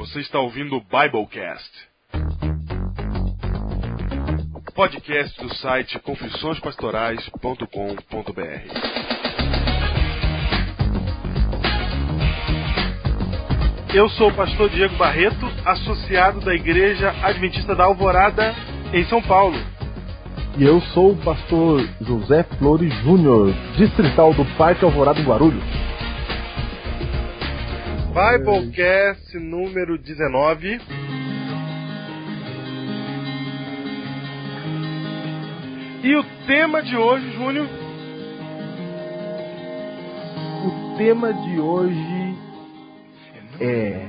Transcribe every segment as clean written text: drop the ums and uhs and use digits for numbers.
Você está ouvindo o Biblecast, podcast do site confissõespastorais.com.br. Eu sou o pastor Diego Barreto, associado da Igreja Adventista da Alvorada, em São Paulo. E eu sou o pastor José Flores Júnior, distrital do Parque Alvorada em Guarulhos. Biblecast número 19. E o tema de hoje, Júnior? O tema de hoje é: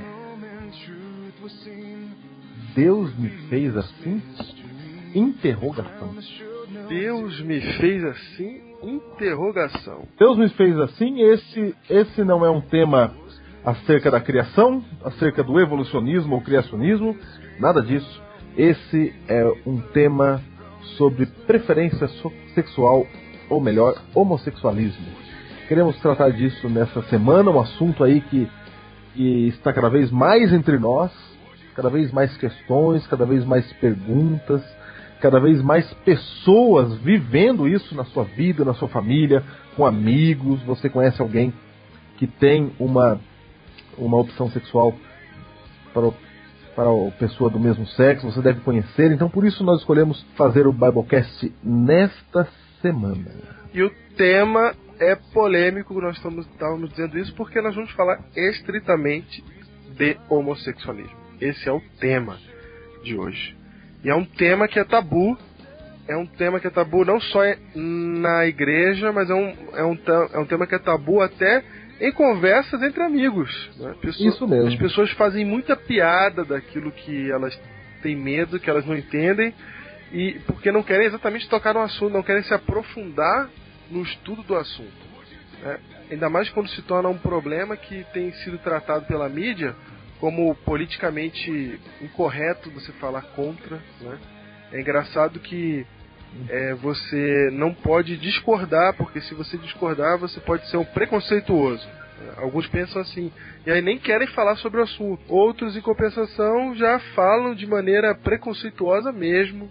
Deus me fez assim? Interrogação. Deus me fez assim? Interrogação. Deus me fez assim? Esse não é um tema acerca da criação, acerca do evolucionismo ou criacionismo, nada disso. Esse é um tema sobre preferência sexual, ou melhor, homossexualismo. Queremos tratar disso nessa semana, um assunto aí que está cada vez mais entre nós, cada vez mais questões, cada vez mais perguntas, cada vez mais pessoas vivendo isso na sua vida, na sua família, com amigos. Você conhece alguém que tem uma opção sexual para a pessoa do mesmo sexo, você deve conhecer. Então por isso nós escolhemos fazer o Biblecast nesta semana. E o tema é polêmico, nós estávamos dizendo isso porque nós vamos falar estritamente de homossexualismo. Esse é o tema de hoje. E é um tema que é tabu. É um tema que é tabu não só na igreja, mas é um tema que é tabu até em conversas entre amigos, né? Isso mesmo. As pessoas fazem muita piada daquilo que elas têm medo, que elas não entendem, e porque não querem exatamente tocar no assunto, não querem se aprofundar no estudo do assunto, né? Ainda mais quando se torna um problema que tem sido tratado pela mídia como politicamente incorreto você falar contra, né? É engraçado que você não pode discordar, porque se você discordar, você pode ser um preconceituoso. Alguns pensam assim, e aí nem querem falar sobre o assunto. Outros, em compensação, já falam de maneira preconceituosa mesmo,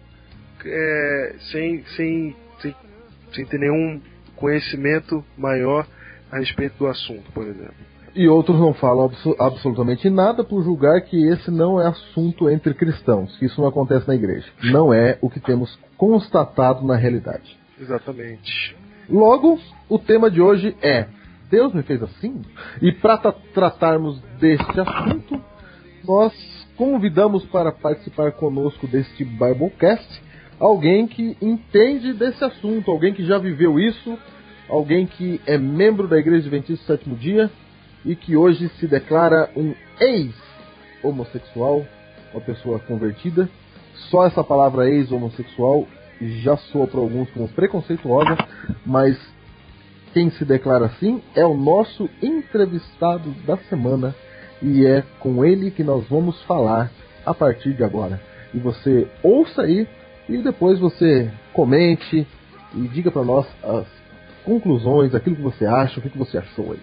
sem ter nenhum conhecimento maior a respeito do assunto, por exemplo. E outros não falam absolutamente nada por julgar que esse não é assunto entre cristãos, que isso não acontece na igreja. Não é o que temos constatado na realidade. Exatamente. Logo, o tema de hoje é: Deus me fez assim? E para tratarmos deste assunto, nós convidamos para participar conosco deste Biblecast alguém que entende desse assunto, alguém que já viveu isso, alguém que é membro da Igreja Adventista do Sétimo Dia e que hoje se declara um ex-homossexual, uma pessoa convertida. Só essa palavra ex-homossexual já soa para alguns como preconceituosa, mas quem se declara assim é o nosso entrevistado da semana, e é com ele que nós vamos falar a partir de agora. E você ouça aí e depois você comente e diga para nós as conclusões, aquilo que você acha, o que você achou aí.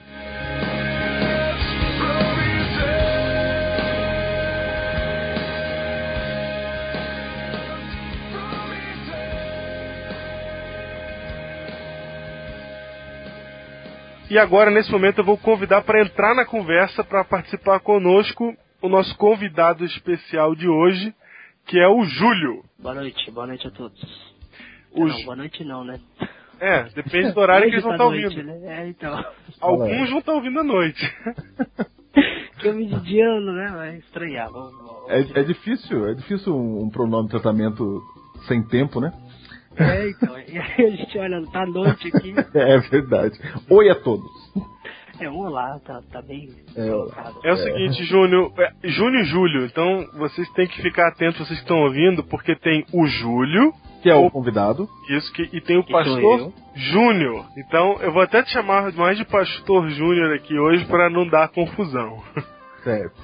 E agora, nesse momento, eu vou convidar para entrar na conversa, para participar conosco, o nosso convidado especial de hoje, que é o Júlio. Boa noite a todos. Boa noite não, né? Depende do horário que eles vão estar ouvindo. Né? Então. Alguns vão estar ouvindo à noite. Que eu me de ano, né? Vai estranhar. É difícil um pronome de tratamento sem tempo, né? Então. E aí a gente olha, tá noite aqui. É verdade. Oi a todos. Olá, tá bem colocado. É o seguinte, Júnior e Júlio, então vocês têm que ficar atentos, vocês que estão ouvindo, porque tem o Júlio, que é o convidado. Isso, e tem o pastor Júnior. Então eu vou até te chamar mais de pastor Júnior aqui hoje para não dar confusão. Certo.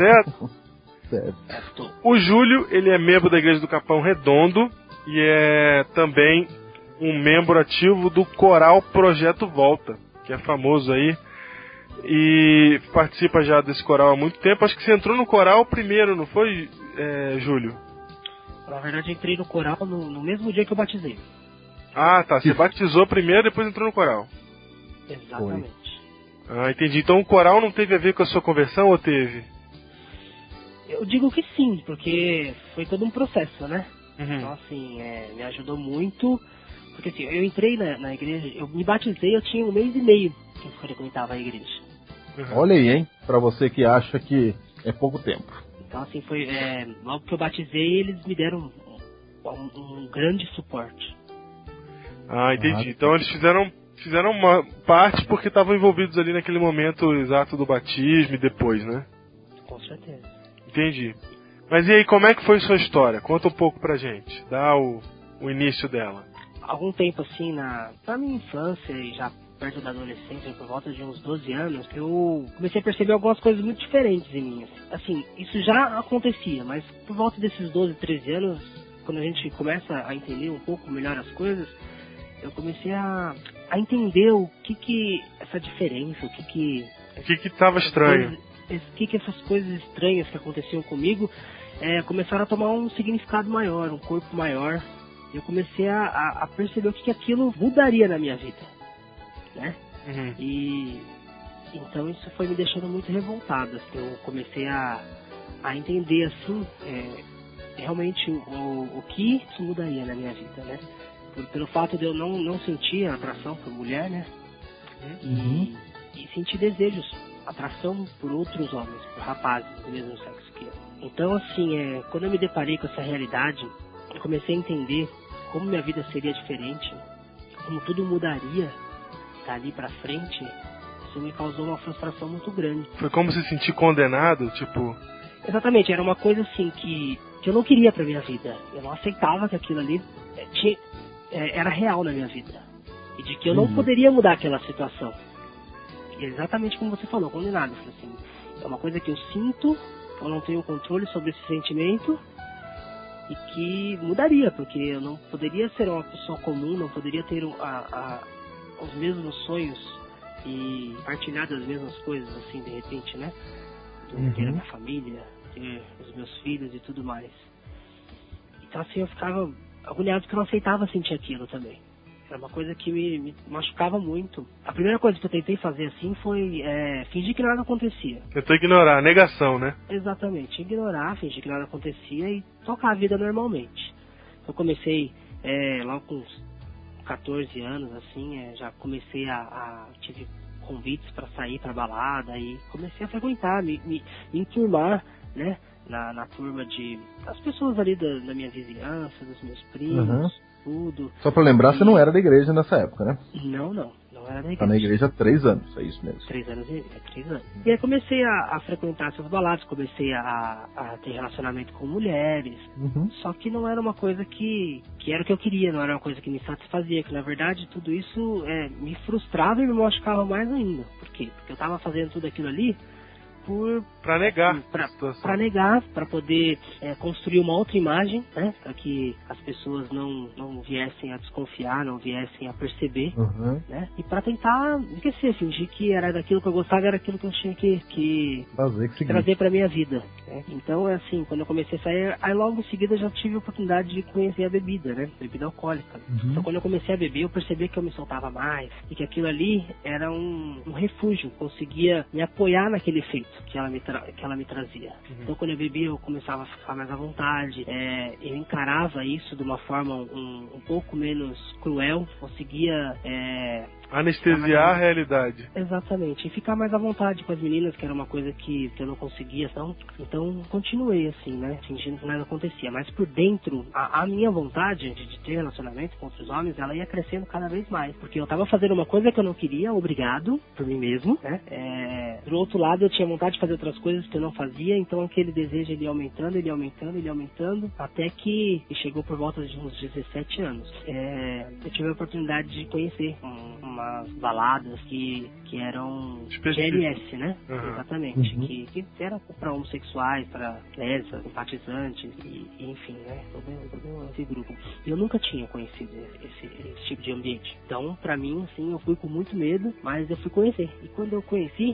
Certo. O Júlio, ele é membro da Igreja do Capão Redondo e é também um membro ativo do coral Projeto Volta, que é famoso aí e participa já desse coral há muito tempo. Acho que você entrou no coral primeiro, não foi, Júlio? Na verdade, eu entrei no coral no mesmo dia que eu batizei. Ah, tá. Você batizou primeiro, depois entrou no coral. Exatamente. Ah, entendi. Então o coral não teve a ver com a sua conversão ou teve? Eu digo que sim, porque foi todo um processo, né? Uhum. Então, assim, me ajudou muito. Porque, assim, eu entrei na igreja, eu me batizei, eu tinha 1 mês e meio que eu frequentava a igreja. Uhum. Olha aí, hein? Pra você que acha que é pouco tempo. Então, assim, foi logo que eu batizei, eles me deram um grande suporte. Ah, entendi. Então eles fizeram uma parte porque estavam envolvidos ali naquele momento exato do batismo e depois, né? Com certeza. Entendi. Mas e aí, como é que foi sua história? Conta um pouco pra gente. Dá o início dela. Algum tempo, assim, na minha infância e já perto da adolescência, por volta de uns 12 anos, eu comecei a perceber algumas coisas muito diferentes em mim. Assim, isso já acontecia, mas por volta desses 12, 13 anos, quando a gente começa a entender um pouco melhor as coisas, eu comecei a entender o que essa diferença, o que estava estranho. O que essas coisas estranhas que aconteciam comigo começaram a tomar um significado maior, um corpo maior. Eu comecei a perceber o que aquilo mudaria na minha vida, né? Uhum. E então isso foi me deixando muito revoltado. Assim, eu comecei a entender assim realmente o que isso mudaria na minha vida, né? Pelo fato de eu não sentir atração por mulher, né? Uhum. E sentir desejos, atração por outros homens, por rapazes do mesmo sexo que eu. Então, assim, quando eu me deparei com essa realidade, eu comecei a entender como minha vida seria diferente, como tudo mudaria dali pra frente. Isso me causou uma frustração muito grande. Foi como se sentir condenado, tipo... Exatamente, era uma coisa assim que eu não queria pra minha vida. Eu não aceitava que aquilo ali era real na minha vida. E de que eu não poderia mudar aquela situação. E exatamente como você falou, condenado. Assim, é uma coisa que eu sinto, eu não tenho controle sobre esse sentimento e que mudaria, porque eu não poderia ser uma pessoa comum, não poderia ter os mesmos sonhos e partilhar das mesmas coisas, assim, de repente, né? Ter a minha família, ter os meus filhos e tudo mais. Então, assim, eu ficava agoniado porque eu não aceitava sentir aquilo também. Era uma coisa que me machucava muito. A primeira coisa que eu tentei fazer assim foi fingir que nada acontecia. Tentou ignorar, negação, né? Exatamente, ignorar, fingir que nada acontecia e tocar a vida normalmente. Eu comecei logo com uns 14 anos, assim, já comecei tive convites para sair para balada e comecei a frequentar, me enturmar, né? Na turma das pessoas ali da minha vizinhança, dos meus primos, tudo. Só pra lembrar, você não era da igreja nessa época, né? Não era da igreja. Tá na igreja há 3 anos, é isso mesmo. 3 anos. E aí comecei a frequentar essas baladas, comecei a ter relacionamento com mulheres, só que não era uma coisa que era o que eu queria, não era uma coisa que me satisfazia, que na verdade tudo isso me frustrava e me machucava mais ainda. Por quê? Porque eu tava fazendo tudo aquilo ali para negar para negar, para poder construir uma outra imagem, né, para que as pessoas não viessem a desconfiar, não viessem a perceber, né, e para tentar esquecer, fingir que era daquilo que eu gostava, era aquilo que eu tinha que trazer para minha vida, né? Então assim, quando eu comecei a sair, aí logo em seguida eu já tive a oportunidade de conhecer a bebida, né, bebida alcoólica. Então quando eu comecei a beber, eu percebi que eu me soltava mais e que aquilo ali era um refúgio, conseguia me apoiar naquele efeito que ela me trazia. Então quando eu bebia eu começava a ficar mais à vontade, eu encarava isso de uma forma um pouco menos cruel, conseguia anestesiar a realidade. Exatamente, e ficar mais à vontade com as meninas, que era uma coisa que eu não conseguia, então continuei assim, né, fingindo que nada acontecia, mas por dentro, a minha vontade de ter relacionamento com outros homens, ela ia crescendo cada vez mais, porque eu tava fazendo uma coisa que eu não queria, obrigado por mim mesmo, né, do outro lado eu tinha vontade de fazer outras coisas que eu não fazia, então aquele desejo ele ia aumentando, até que chegou por volta de uns 17 anos. Eu tive a oportunidade de conhecer uma umas baladas que eram GLS, né? Exatamente. Que era para homossexuais, para lésbicas, simpatizantes, e enfim, né? Todo esse grupo. Eu nunca tinha conhecido esse tipo de ambiente. Então, pra mim, assim, eu fui com muito medo, mas eu fui conhecer. E quando eu conheci,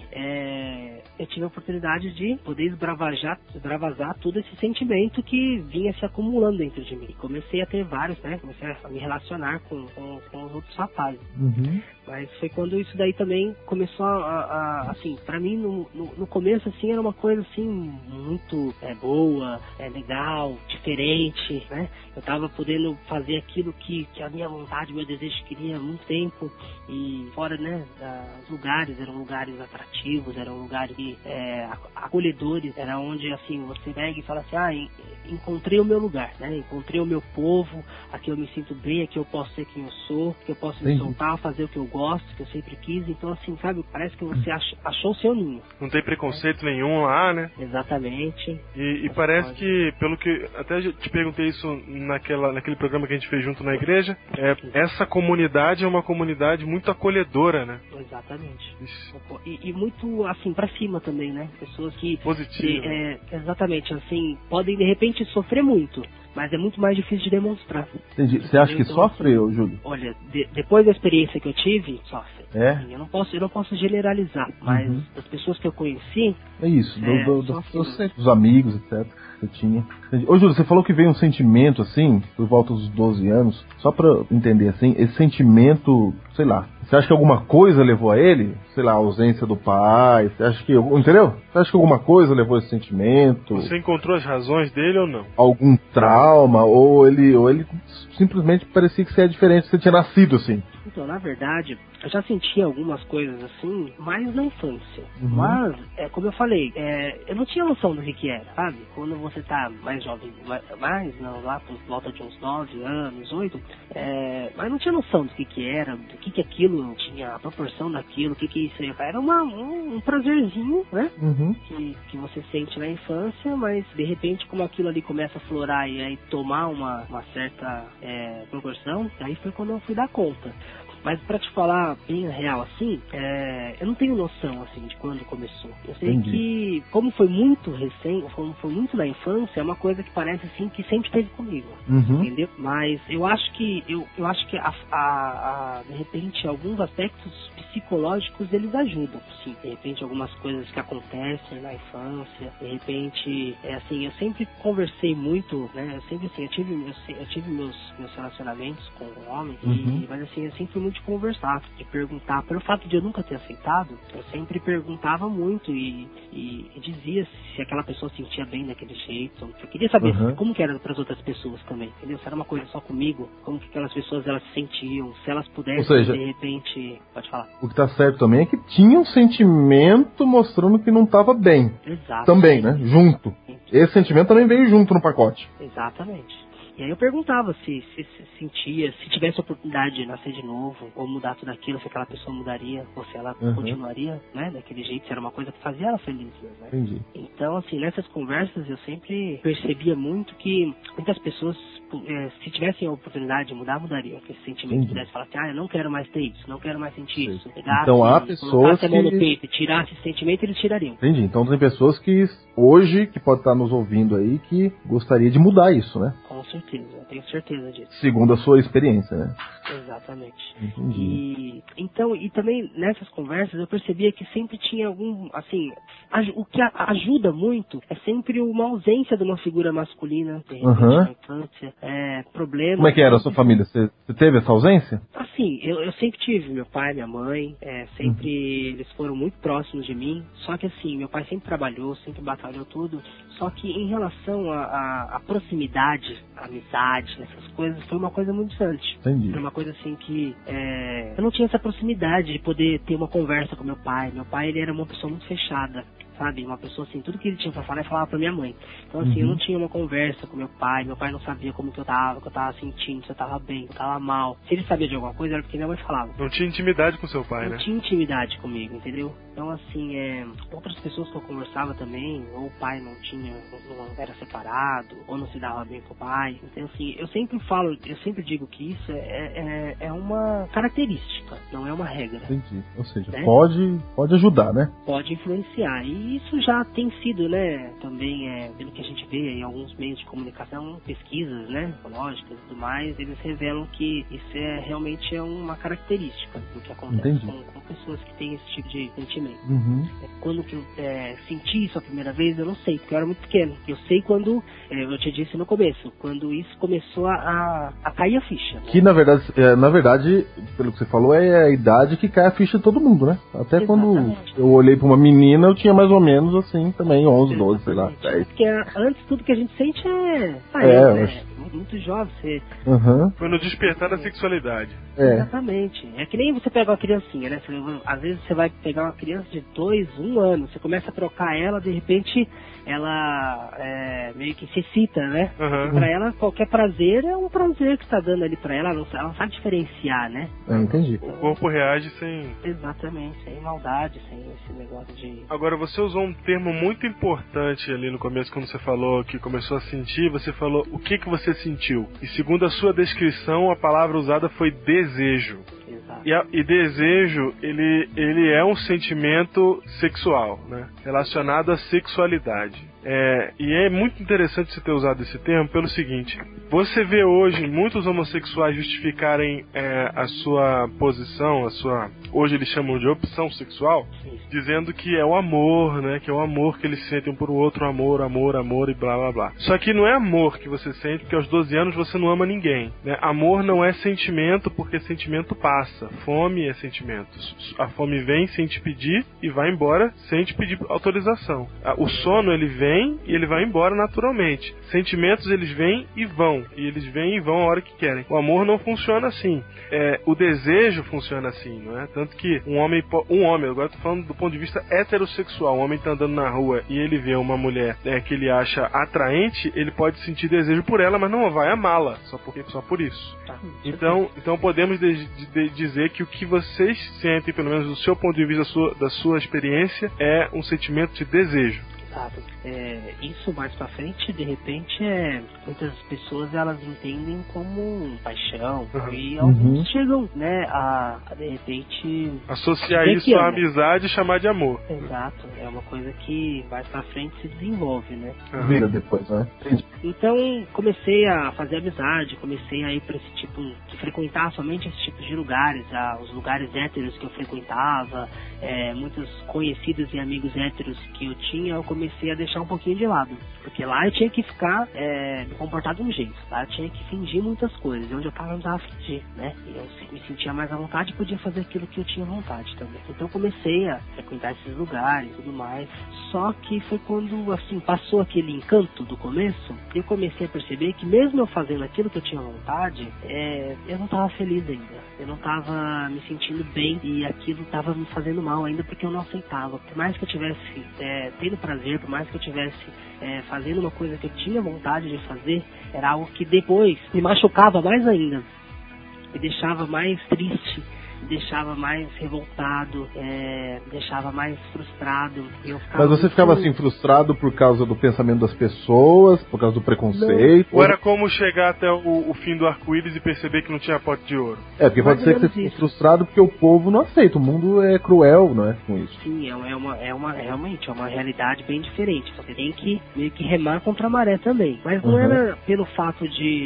eu tive a oportunidade de poder extravasar todo esse sentimento que vinha se acumulando dentro de mim. E comecei a ter vários, né? Comecei a me relacionar com os outros rapazes. Mas foi quando isso daí também começou assim, pra mim, no começo, assim, era uma coisa, assim, muito boa, legal, diferente, né? Eu tava podendo fazer aquilo que a minha vontade, meu desejo queria há muito tempo, e fora, né, dos lugares, eram lugares atrativos, eram lugares acolhedores, era onde, assim, você pega e fala assim, encontrei o meu lugar, né? Encontrei o meu povo, aqui eu me sinto bem, aqui eu posso ser quem eu sou, aqui eu posso me soltar, fazer o que eu gosto, que eu sempre quis. Então, assim, sabe, parece que você achou o seu ninho. Não tem preconceito nenhum lá, né? Exatamente. E parece que, pelo que até te perguntei isso naquele programa que a gente fez junto na igreja, essa comunidade é uma comunidade muito acolhedora, né? Exatamente. E muito, assim, pra cima também, né? Pessoas que... Positivo. Exatamente, assim, podem de repente sofrer muito, mas é muito mais difícil de demonstrar. Entendi. Você acha que sofre, Júlio? Olha, depois da experiência que eu tive, sofre. Eu não posso generalizar, mas das pessoas que eu conheci... É isso, dos amigos, etc. Que eu tinha. Ô, Júlio, você falou que veio um sentimento, assim, por volta dos 12 anos, só pra entender, assim, esse sentimento, sei lá, você acha que alguma coisa levou a ele? Sei lá, a ausência do pai, você acha que, entendeu? Você acha que alguma coisa levou a esse sentimento? Você encontrou as razões dele ou não? Algum trauma, ou ele simplesmente parecia que você é diferente, você tinha nascido assim? Então, na verdade, eu já sentia algumas coisas assim, mais na infância. Mas, como eu falei, eu não tinha noção do que era, sabe? Quando você tá mais jovem, lá por volta de uns 9 anos, 8, mas não tinha noção do que era, do que aquilo tinha, a proporção daquilo, o que isso ia. Era um prazerzinho, né? Que você sente na infância, mas de repente, como aquilo ali começa a florar e aí tomar uma certa proporção, aí foi quando eu fui dar conta. Mas pra te falar bem real assim, eu não tenho noção assim de quando começou. Eu sei que, como foi muito recente, como foi muito na infância, é uma coisa que parece assim que sempre esteve comigo, entendeu? Mas eu acho que de repente alguns aspectos psicológicos eles ajudam, sim. De repente algumas coisas que acontecem na infância, de repente assim, eu sempre conversei muito, né? Eu sempre assim, eu tive meus relacionamentos com homens, mas assim, eu sempre fui muito de conversar, de perguntar. Pelo fato de eu nunca ter aceitado, eu sempre perguntava muito e dizia se aquela pessoa se sentia bem daquele jeito. Eu queria saber como que era para as outras pessoas também, entendeu? Se era uma coisa só comigo, como que aquelas pessoas elas se sentiam, se elas pudessem, ou seja, de repente... Pode falar. O que tá certo também é que tinha um sentimento mostrando que não estava bem. Exato. Também, né? Junto. Esse sentimento também veio junto no pacote. Exatamente. E aí eu perguntava se sentia, se tivesse a oportunidade de nascer de novo, ou mudar tudo aquilo, se aquela pessoa mudaria, ou se ela continuaria, né, daquele jeito, se era uma coisa que fazia ela feliz, né? Entendi. Então, assim, nessas conversas eu sempre percebia muito que muitas pessoas, se tivessem a oportunidade de mudar, mudariam. Que esse sentimento pudesse falar assim, eu não quero mais ter isso, não quero mais sentir isso. Pegasse, então há pessoas que... a mão no peito e tirasse esse sentimento, eles tirariam. Entendi. Então tem pessoas que hoje, que pode estar nos ouvindo aí, que gostaria de mudar isso, né? Com certeza, eu tenho certeza disso. Segundo a sua experiência, né? Exatamente. Entendi. E também nessas conversas eu percebia que sempre tinha algum, assim, o que ajuda muito é sempre uma ausência de uma figura masculina, de repente, na infância, problemas. Como é que era a sua família? Você teve essa ausência? Assim, eu sempre tive meu pai, minha mãe, sempre eles foram muito próximos de mim, só que assim, meu pai sempre trabalhou, sempre batalhou tudo, só que em relação à proximidade, à amizade, essas coisas, foi uma coisa muito distante. Entendi. Foi uma coisa assim que eu não tinha essa proximidade de poder ter uma conversa com meu pai. Meu pai, ele era uma pessoa muito fechada, sabe? Uma pessoa assim, tudo que ele tinha pra falar, ele falava pra minha mãe. Então assim, eu não tinha uma conversa com meu pai não sabia como que eu tava sentindo, se eu tava bem, se eu tava mal. Se ele sabia de alguma coisa, era porque minha mãe falava. Não tinha intimidade com seu pai, né? Não tinha intimidade comigo, entendeu? Então, assim, outras pessoas que eu conversava também, ou o pai não era separado, ou não se dava bem com o pai. Então, assim, eu sempre digo que isso é uma característica, não é uma regra. Entendi. Ou seja, né? pode ajudar, né? Pode influenciar. E isso já tem sido, né, também, pelo que a gente vê em alguns meios de comunicação, pesquisas, né, ecológicas e tudo mais, eles revelam que isso realmente é uma característica do que acontece com pessoas que têm esse tipo de sentimento. Quando que eu senti isso a primeira vez, eu não sei, porque eu era muito pequeno. Eu sei quando, eu te disse no começo, quando isso começou a cair a ficha. Né? Que na verdade, pelo que você falou, é a idade que cai a ficha de todo mundo, né? Até Exatamente. Quando eu olhei pra uma menina, eu tinha mais ou menos assim também, 11, 12, sei lá, 10. Porque antes tudo que a gente sente né? Muito jovem, você... Foi no despertar da sexualidade. Exatamente. É que nem você pega uma criancinha, né? Às vezes você vai pegar uma criança de 2, 1 ano, você começa a trocar ela, de repente ela meio que se excita, né? E pra ela, qualquer prazer é um prazer que você tá dando ali pra ela, ela não sabe diferenciar, né? Entendi. O corpo reage sem... Exatamente, sem maldade, sem esse negócio de... Agora, você usou um termo muito importante ali no começo, quando você falou que começou a sentir, você falou o que você sentiu. E segundo a sua descrição, a palavra usada foi desejo. E desejo, ele é um sentimento sexual, né? Relacionado à sexualidade. E é muito interessante você ter usado esse termo pelo seguinte: você vê hoje muitos homossexuais justificarem a sua posição, hoje eles chamam de opção sexual, dizendo que é o amor, né? Que é o amor que eles sentem um por outro, amor e blá blá blá. Só que não é amor que você sente, porque aos 12 anos você não ama ninguém, né? Amor não é sentimento, porque sentimento passa. Fome é sentimento. A fome vem sem te pedir e vai embora sem te pedir autorização. O sono, ele vem e ele vai embora naturalmente. Sentimentos, eles vêm e vão. E eles vêm e vão a hora que querem. O amor não funciona assim. O desejo funciona assim, não é? Tanto que um homem, agora eu tô falando do ponto de vista heterossexual, um homem tá andando na rua e ele vê uma mulher que ele acha atraente, ele pode sentir desejo por ela, mas não vai amá-la, só por isso. Então podemos dizer que o que vocês sentem, pelo menos do seu ponto de vista, da sua experiência, é um sentimento de desejo. Exato. Isso mais pra frente, de repente, muitas pessoas elas entendem como paixão, e alguns chegam, né, a de repente associar isso à amizade e chamar de amor. Exato, é uma coisa que mais pra frente se desenvolve, né? Vira depois, né? Então comecei a fazer amizade, comecei a ir pra esse tipo de frequentar somente esse tipo de lugares, os lugares héteros que eu frequentava, muitos conhecidos e amigos héteros que eu tinha, eu comecei a deixar um pouquinho de lado, porque lá eu tinha que ficar me comportar de um jeito, lá eu tinha que fingir muitas coisas, onde eu tava não precisava fingir, né? E eu me sentia mais à vontade e podia fazer aquilo que eu tinha vontade também. Então comecei a frequentar esses lugares e tudo mais, só que foi quando, assim, passou aquele encanto do começo, eu comecei a perceber que mesmo eu fazendo aquilo que eu tinha vontade, eu não tava feliz ainda, eu não tava me sentindo bem, e aquilo tava me fazendo mal ainda, porque eu não aceitava. Por mais que eu tivesse tendo prazer, por mais que eu tivesse fazendo uma coisa que eu tinha vontade de fazer, era algo que depois me machucava mais ainda, me deixava mais triste, me deixava mais revoltado, me deixava mais frustrado. Mas você ficava assim frustrado por causa do pensamento das pessoas, por causa do preconceito? Ou era como chegar até o fim do arco-íris e perceber que não tinha pote de ouro? Porque pode ser que você fique frustrado porque o povo não aceita, o mundo é cruel, não é, com isso. Sim, realmente é uma realidade bem diferente. Você tem que meio que remar contra a maré também. Mas não era pelo fato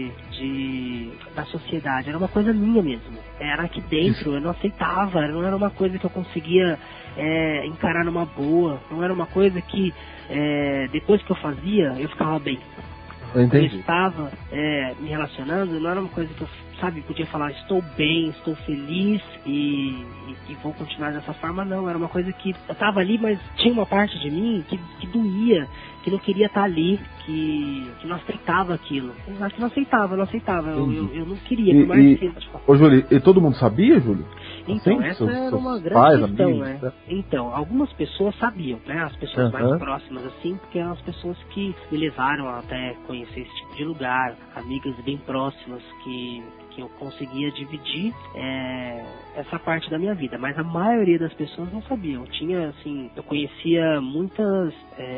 da sociedade, era uma coisa minha mesmo. Era aqui dentro, eu não aceitava, não era uma coisa que eu conseguia encarar numa boa, não era uma coisa que depois que eu fazia, eu ficava bem. Eu entendi. Eu estava me relacionando, não era uma coisa que eu, podia falar, estou bem, estou feliz e vou continuar dessa forma, não. Era uma coisa que eu estava ali, mas tinha uma parte de mim que doía, que não queria estar ali, que não aceitava aquilo. Exato, que não aceitava. Eu não queria, por mais que... Ô, Júlio, e todo mundo sabia, Júlio? Então, assim, essa era uma grande questão, né? Então, algumas pessoas sabiam, né? As pessoas mais próximas, assim, porque eram as pessoas que me levaram até conhecer esse tipo de lugar, amigas bem próximas que eu conseguia dividir essa parte da minha vida, mas a maioria das pessoas não sabiam. Eu conhecia muitas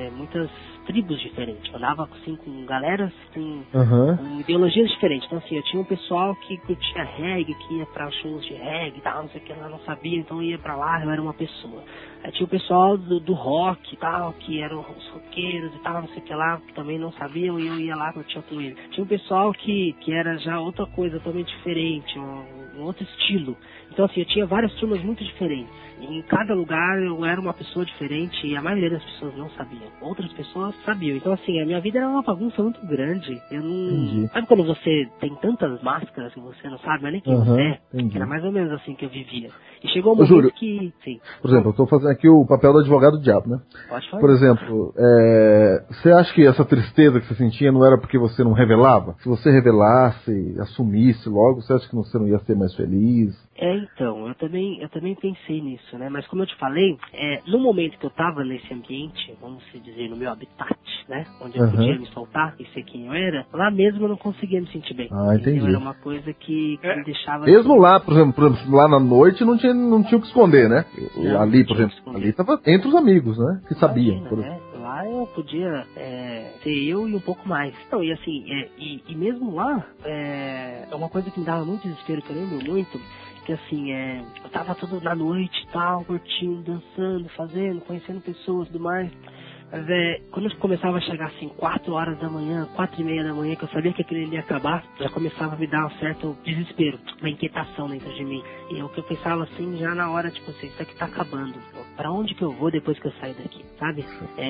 tribos diferentes. Eu andava assim, com galeras com ideologias diferentes. Então assim, eu tinha um pessoal que curtia reggae, que ia pra shows de reggae e tal, não sei o que, ela não sabia, então ia pra lá, eu era uma pessoa. Aí tinha o pessoal do rock e tal, que eram os roqueiros e tal, não sei o que lá, que também não sabiam, e eu ia lá, curtia com eles. Tinha um pessoal que era já outra coisa, totalmente diferente, um outro estilo. Então assim, eu tinha várias turmas muito diferentes. Em cada lugar eu era uma pessoa diferente e a maioria das pessoas não sabiam. Outras pessoas sabiam. Então assim, a minha vida era uma bagunça muito grande. Eu não... Entendi. Sabe quando você tem tantas máscaras que você não sabe, mas nem quem você é? Entendi. Era mais ou menos assim que eu vivia. E chegou um momento Júlio, que... Sim. Por exemplo, eu estou fazendo aqui o papel do advogado do diabo, né? Pode falar. Por exemplo, você acha que essa tristeza que você sentia não era porque você não revelava? Se você revelasse, assumisse logo, você acha que você não ia ser mais feliz? Então, eu também pensei nisso, né? Mas como eu te falei, no momento que eu estava nesse ambiente, vamos dizer, no meu habitat, né? Onde eu podia me soltar e ser quem eu era, lá mesmo eu não conseguia me sentir bem. Entendi. Era uma coisa que me deixava... Mesmo lá, por exemplo, lá na noite não tinha o que esconder, né? Não, ali, por exemplo, ali estava entre os amigos, né? Que sabiam. Imagina, lá eu podia ser eu e um pouco mais. Então, e assim, e mesmo lá, é uma coisa que me dava muito desespero, que eu lembro muito, que assim, eu tava tudo na noite e tal, curtindo, dançando, fazendo, conhecendo pessoas e tudo mais. Mas quando eu começava a chegar assim, 4 horas da manhã, 4:30 da manhã, que eu sabia que aquele ia acabar, já começava a me dar um certo desespero, uma inquietação dentro de mim. E o que eu pensava assim, já na hora, tipo assim, isso aqui tá acabando. Pra onde que eu vou depois que eu sair daqui, sabe?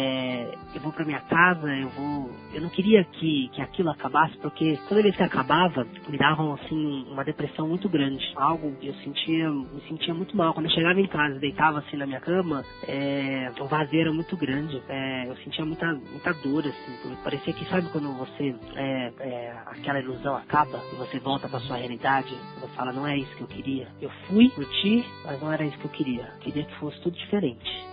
Eu vou pra minha casa, eu não queria que aquilo acabasse, porque toda vez que acabava, me davam assim, uma depressão muito grande. Algo que me sentia muito mal. Quando eu chegava em casa, deitava assim na minha cama, o vazio era muito grande. Eu sentia muita dor, assim, porque parecia que, sabe quando você, aquela ilusão acaba e você volta pra sua realidade, você fala, não é isso que eu queria. Eu fui, curti, mas não era isso que eu queria. Eu queria que fosse tudo diferente.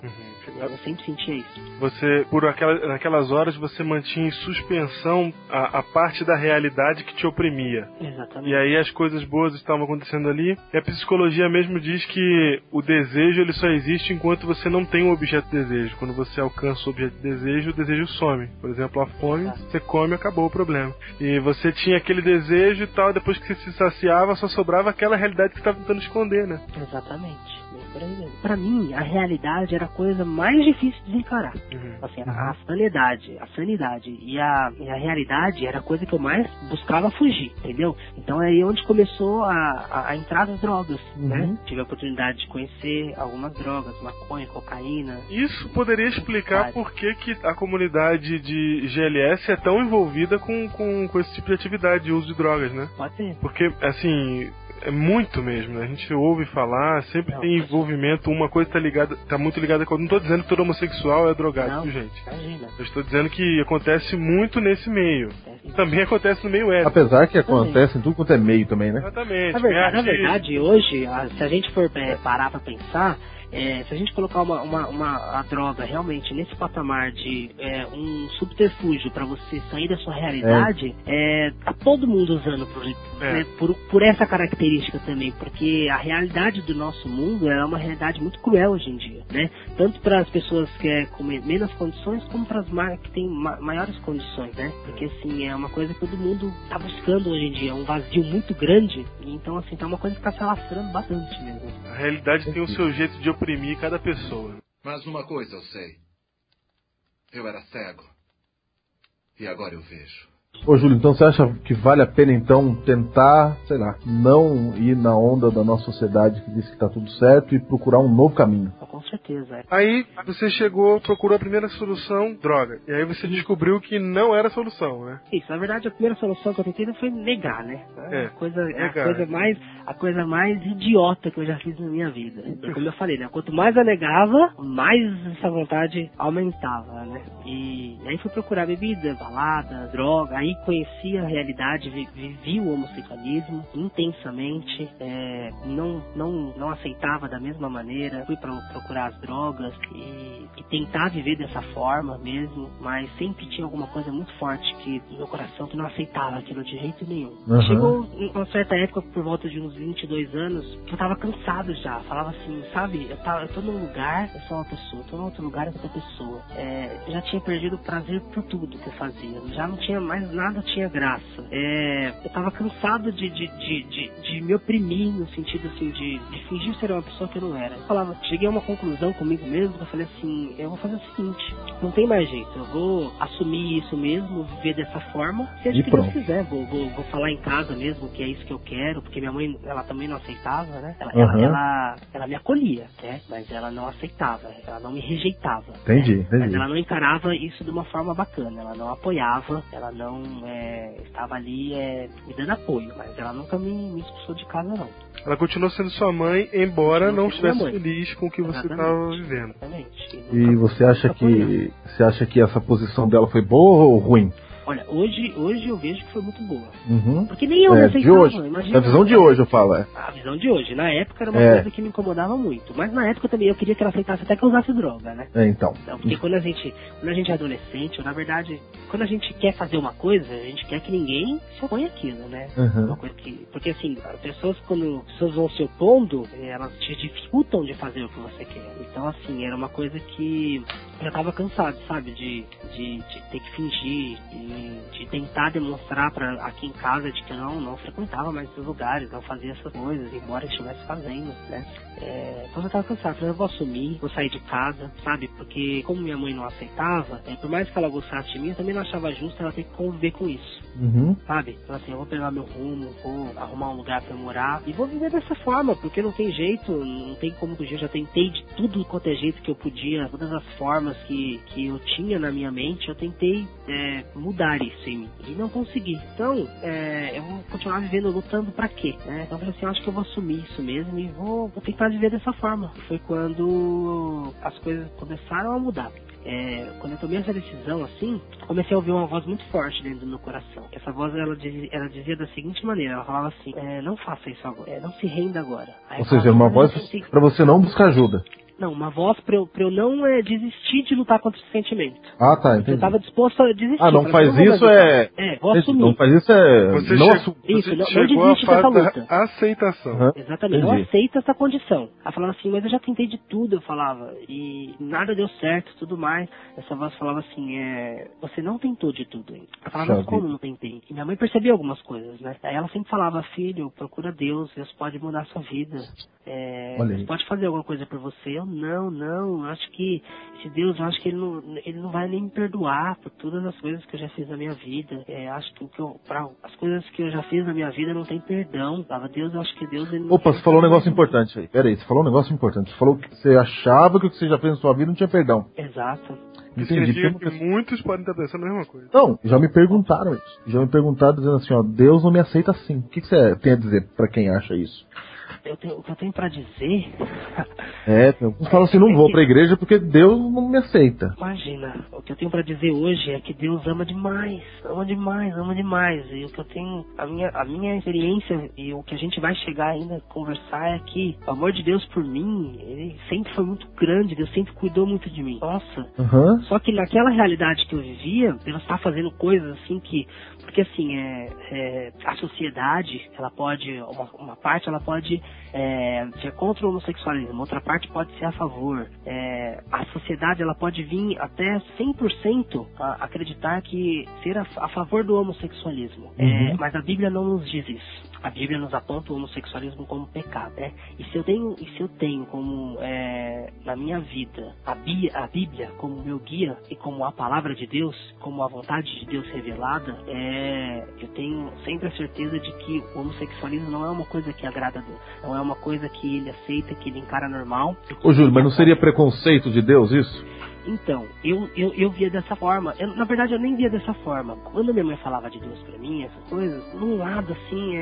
Eu sempre sentia isso. Você, naquelas horas, você mantinha em suspensão a parte da realidade que te oprimia. Exatamente. E aí as coisas boas estavam acontecendo ali. E a psicologia mesmo diz que o desejo ele só existe enquanto você não tem um objeto de desejo. Quando você alcança o objeto de desejo, o desejo some. Por exemplo, a fome, você come e acabou o problema. E você tinha aquele desejo e tal, depois que você se saciava, só sobrava aquela realidade que você estava tentando esconder, né? Exatamente. Pra mim, a realidade era a coisa mais difícil de encarar. Assim, a sanidade e a realidade era a coisa que eu mais buscava fugir, entendeu? Então é aí onde começou a entrar as drogas, né? Tive a oportunidade de conhecer algumas drogas, maconha, cocaína. Isso poderia explicar por que a comunidade de GLS é tão envolvida com esse tipo de atividade, de uso de drogas, né? Pode ser. Porque, assim... É muito mesmo, né? A gente ouve falar, sempre tem envolvimento, uma coisa tá muito ligada com a outra. Não tô dizendo que todo homossexual é drogado, gente. Imagina. Eu estou dizendo que acontece muito nesse meio. Também acontece no meio hétero. Apesar que acontece em tudo quanto é meio também, né? Exatamente. Na verdade, hoje, se a gente for parar pra pensar, se a gente colocar a droga realmente nesse patamar de um subterfúgio para você sair da sua realidade, tá todo mundo usando por essa característica também, porque a realidade do nosso mundo é uma realidade muito cruel hoje em dia, né? Tanto para as pessoas que com menos condições, como para as que têm maiores condições, né? Porque assim, é uma coisa que todo mundo tá buscando hoje em dia, um vazio muito grande, e então assim, tá uma coisa que tá se alastrando bastante mesmo. A realidade tem o seu jeito de oprimir cada pessoa. Mas uma coisa eu sei. Eu era cego. E agora eu vejo. Ô Júlio, então você acha que vale a pena então tentar, sei lá, não ir na onda da nossa sociedade que diz que tá tudo certo e procurar um novo caminho? Com certeza. Aí você procurou a primeira solução, droga. E aí você descobriu que não era a solução, né? Isso, na verdade a primeira solução que eu tentei foi negar, né? A coisa mais idiota que eu já fiz na minha vida. E como eu falei, né? Quanto mais eu negava, mais essa vontade aumentava, né? E aí fui procurar bebida, balada, droga. aí conheci a realidade, vivi o homossexualismo intensamente, não aceitava da mesma maneira, fui para procurar as drogas e tentar viver dessa forma mesmo, mas sempre tinha alguma coisa muito forte que no meu coração que não aceitava aquilo de jeito nenhum. Chegou uma certa época, por volta de uns 22 anos, que eu tava cansado já, falava assim, sabe, eu tô num lugar, eu sou uma pessoa, tô em outro lugar, eu sou outra pessoa. Já tinha perdido o prazer por tudo que eu fazia, já não tinha mais nada, tinha graça. Eu tava cansado de me oprimir, no sentido assim, de fingir ser uma pessoa que eu não era. Eu falava, cheguei a uma conclusão comigo mesmo, eu falei assim, eu vou fazer o seguinte, não tem mais jeito, eu vou assumir isso mesmo, viver dessa forma, seja o que Deus quiser, vou falar em casa mesmo que é isso que eu quero, porque minha mãe, ela também não aceitava, né? Ela me acolhia, né? Mas ela não aceitava, ela não me rejeitava. Entendi. Mas ela não encarava isso de uma forma bacana, ela não apoiava, ela não estava ali me dando apoio, mas ela nunca me expulsou de casa, não. Ela continuou sendo sua mãe, embora não estivesse feliz com o que você estava vivendo. Exatamente. E você acha que essa posição dela foi boa ou ruim? Olha, hoje eu vejo que foi muito boa. Porque nem eu me aceitava. De hoje. Imagina, a visão de hoje, eu falo. A visão de hoje. Na época era uma coisa que me incomodava muito. Mas na época também eu queria que ela aceitasse até que eu usasse droga, né? Então. Porque quando a gente é adolescente, ou na verdade, quando a gente quer fazer uma coisa, a gente quer que ninguém se oponha àquilo, né? Uma coisa porque assim, as pessoas, quando as pessoas vão se opondo, elas te dificultam de fazer o que você quer. Então, assim, era uma coisa que eu já tava cansado, sabe? De ter que fingir, de tentar demonstrar aqui em casa de que eu não frequentava mais esses lugares, não fazia essas coisas, embora eu estivesse fazendo, né? Então eu tava cansado, falei, eu vou assumir, vou sair de casa, sabe? Porque como minha mãe não aceitava, por mais que ela gostasse de mim, eu também não achava justo ela ter que conviver com isso, sabe? Então assim, eu vou pegar meu rumo, vou arrumar um lugar pra eu morar e vou viver dessa forma, porque não tem jeito, não tem como fugir, eu já tentei de tudo quanto é jeito que eu podia, todas as formas que eu tinha na minha mente, eu tentei mudar isso em mim e não consegui. Então, eu vou continuar vivendo, lutando pra quê? Né? Então eu falei assim, eu acho que eu vou assumir isso mesmo e vou tentar viver dessa forma. Foi quando as coisas começaram a mudar. Quando eu tomei essa decisão, assim, comecei a ouvir uma voz muito forte dentro do meu coração. Essa voz, ela dizia da seguinte maneira, ela falava assim, não faça isso agora, não se renda agora. Aí ou seja, uma voz pra você não buscar ajuda. Não, uma voz pra eu não desistir de lutar contra esse sentimento. Ah, tá, entendi. Eu tava disposto a desistir. Não faz isso, vou assumir. Não faz isso, Você não desiste dessa luta. Aceitação. Exatamente, não aceita essa condição. Ela falava assim, mas eu já tentei de tudo, eu falava, e nada deu certo, tudo mais. Essa voz falava assim, você não tentou de tudo ainda. Ela falava, mas como não tentei? E minha mãe percebia algumas coisas, né? Aí ela sempre falava, filho, procura Deus pode mudar a sua vida. Deus pode fazer alguma coisa por você. Eu não, acho que esse Deus, eu acho que ele não vai nem me perdoar por todas as coisas que eu já fiz na minha vida. Acho que as coisas que eu já fiz na minha vida não tem perdão. Deus, eu acho que Deus... Opa, você falou um negócio importante aí. Peraí, você falou um negócio importante. Você falou que você achava que o que você já fez na sua vida não tinha perdão. Exato. Entendi. Que muitos podem estar pensando a mesma coisa. Não, já me perguntaram isso. Já me perguntaram dizendo assim, Deus não me aceita assim. O que você tem a dizer pra quem acha isso? O que eu tenho pra dizer... Alguns falam assim, não vou pra igreja porque Deus não me aceita. Imagina, o que eu tenho pra dizer hoje é que Deus ama demais. E o que eu tenho, a minha experiência e o que a gente vai chegar ainda a conversar é que o amor de Deus por mim, ele sempre foi muito grande, Deus sempre cuidou muito de mim. Nossa. Só que naquela realidade que eu vivia, Deus está fazendo coisas assim que... Porque assim, a sociedade, ela pode, uma parte ela pode ser contra o homossexualismo, outra parte pode ser a favor. A sociedade, ela pode vir até 100% a acreditar que ser a favor do homossexualismo. Mas a Bíblia não nos diz isso. A Bíblia nos aponta o homossexualismo como pecado, né? E se eu tenho como na minha vida a Bíblia como meu guia e como a palavra de Deus, como a vontade de Deus revelada, eu tenho sempre a certeza de que o homossexualismo não é uma coisa que agrada a Deus, não é uma coisa que ele aceita, que ele encara normal. Ô Júlio, mas não seria preconceito de Deus isso? Então, eu via dessa forma. Na verdade, eu nem via dessa forma. Quando minha mãe falava de Deus pra mim, essas coisas, num lado, assim,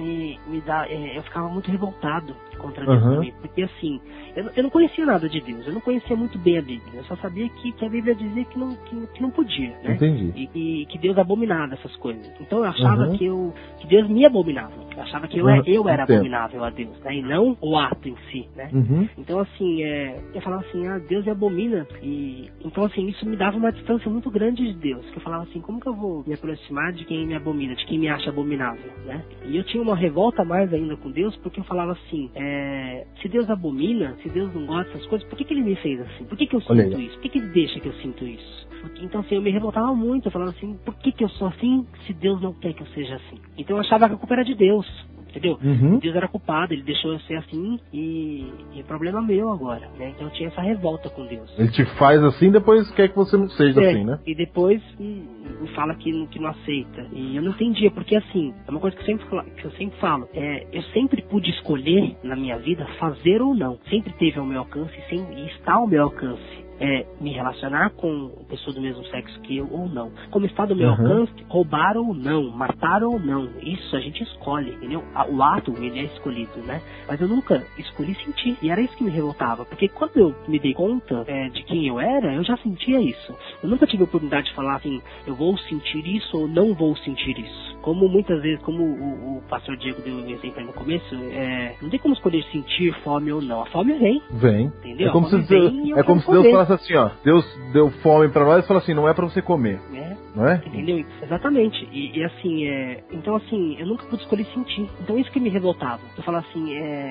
eu ficava muito revoltado contra Deus também. Porque, assim, eu não conhecia nada de Deus. Eu não conhecia muito bem a Bíblia. Eu só sabia que a Bíblia dizia que não podia, né? Entendi. E que Deus abominava essas coisas. Então, eu achava que Deus me abominava. Eu achava que eu era abominável a Deus, né? E não o ato em si, né? Então, assim, eu falava assim, Deus me abomina. E então, assim, isso me dava uma distância muito grande de Deus. Que eu falava assim, como que eu vou me aproximar de quem me abomina, de quem me acha abominável, né? E eu tinha uma revolta mais ainda com Deus, porque eu falava assim, se Deus abomina, se Deus não gosta dessas coisas, por que ele me fez assim? Por que eu sinto isso? Por que ele deixa que eu sinto isso? Então, assim, eu me revoltava muito. Eu falava assim, por que eu sou assim se Deus não quer que eu seja assim? Então eu achava que a culpa era de Deus. Entendeu? Deus era culpado, ele deixou eu ser assim e é problema meu agora, né? Então eu tinha essa revolta com Deus. Ele te faz assim, depois quer que você não seja assim, né? E depois me fala que não aceita. E eu não entendia, porque assim, é uma coisa que eu sempre falo, eu sempre pude escolher na minha vida fazer ou não. Sempre teve ao meu alcance e está ao meu alcance. Me relacionar com pessoa do mesmo sexo que eu ou não. Como está do meu alcance, roubar ou não, matar ou não. Isso a gente escolhe, entendeu? O ato, ele é escolhido, né? Mas eu nunca escolhi sentir. E era isso que me revoltava. Porque quando eu me dei conta de quem eu era, eu já sentia isso. Eu nunca tive a oportunidade de falar assim, eu vou sentir isso ou não vou sentir isso. Como muitas vezes, como o pastor Diego deu um exemplo aí no começo, não tem como escolher sentir fome ou não. A fome vem. Entendeu? É como se Deus falasse assim, ó, Deus deu fome pra nós e falou assim, não é pra você comer. Não é? Entendeu? Exatamente. E assim, então assim, eu nunca pude escolher sentir. Então isso que me revoltava. Eu falava assim,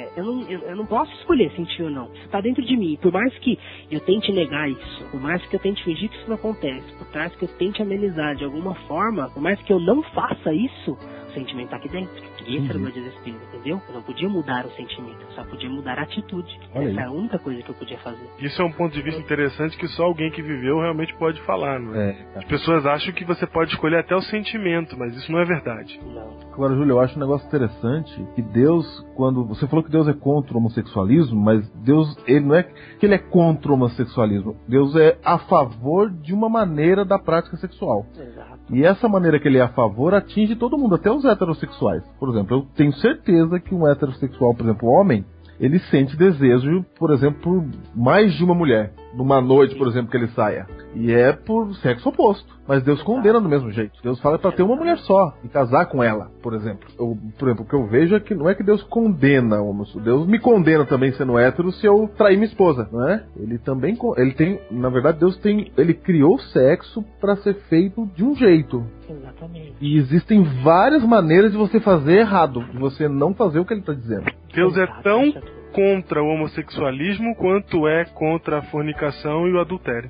eu não posso escolher sentir ou não. Isso tá dentro de mim. Por mais que eu tente negar isso, por mais que eu tente fingir que isso não acontece, por mais que eu tente amenizar de alguma forma, por mais que eu não faça isso, o sentimento tá aqui dentro. E esse era o meu desespero, entendeu? Eu não podia mudar o sentimento, eu só podia mudar a atitude. Essa é a única coisa que eu podia fazer. Isso é um ponto de vista interessante que só alguém que viveu realmente pode falar, não é? As pessoas acham que você pode escolher até o sentimento, mas isso não é verdade. Não. Agora, Júlio, eu acho um negócio interessante que Deus, quando você falou que Deus é contra o homossexualismo, mas Deus, ele não é que ele é contra o homossexualismo. Deus é a favor de uma maneira da prática sexual. Exato. E essa maneira que ele é a favor atinge todo mundo, até os heterossexuais. Por exemplo, eu tenho certeza que um heterossexual, por exemplo, homem, ele sente desejo, por exemplo, por mais de uma mulher. Numa noite, por exemplo, que ele saia. E é por sexo oposto. Mas Deus condena do mesmo jeito. Deus fala para ter uma mulher só e casar com ela, por exemplo. Por exemplo, o que eu vejo é que não é que Deus condena o homossexual. Deus me condena também sendo hétero se eu trair minha esposa, não é? Ele também, ele tem, na verdade, ele criou o sexo para ser feito de um jeito. Exatamente. E existem várias maneiras de você fazer errado, de você não fazer o que ele está dizendo. Deus é tão contra o homossexualismo quanto é contra a fornicação e o adultério.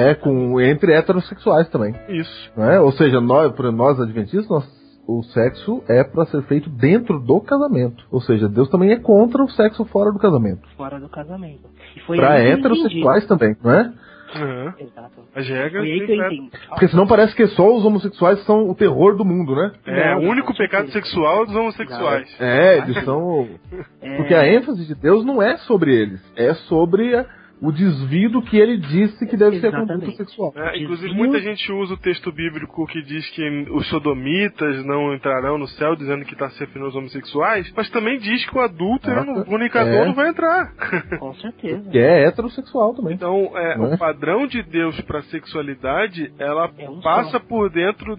Entre heterossexuais também. Isso. Não é? Ou seja, nós adventistas, o sexo é para ser feito dentro do casamento. Ou seja, Deus também é contra o sexo fora do casamento. Fora do casamento. Para heterossexuais também, não é? Exato. As regras. Foi aí que eu entendi. Porque senão parece que só os homossexuais são o terror do mundo, né? O único pecado sexual é dos homossexuais. Eles são... Porque a ênfase de Deus não é sobre eles, é sobre o desvio do que ele disse que deve ser a conduta sexual. Inclusive, muita gente usa o texto bíblico que diz que os sodomitas não entrarão no céu, dizendo que está se referindo aos homossexuais, mas também diz que o adúltero, o fornicador, não vai entrar. Com certeza. Que é heterossexual também. Então, o padrão de Deus para a sexualidade, ela passa por dentro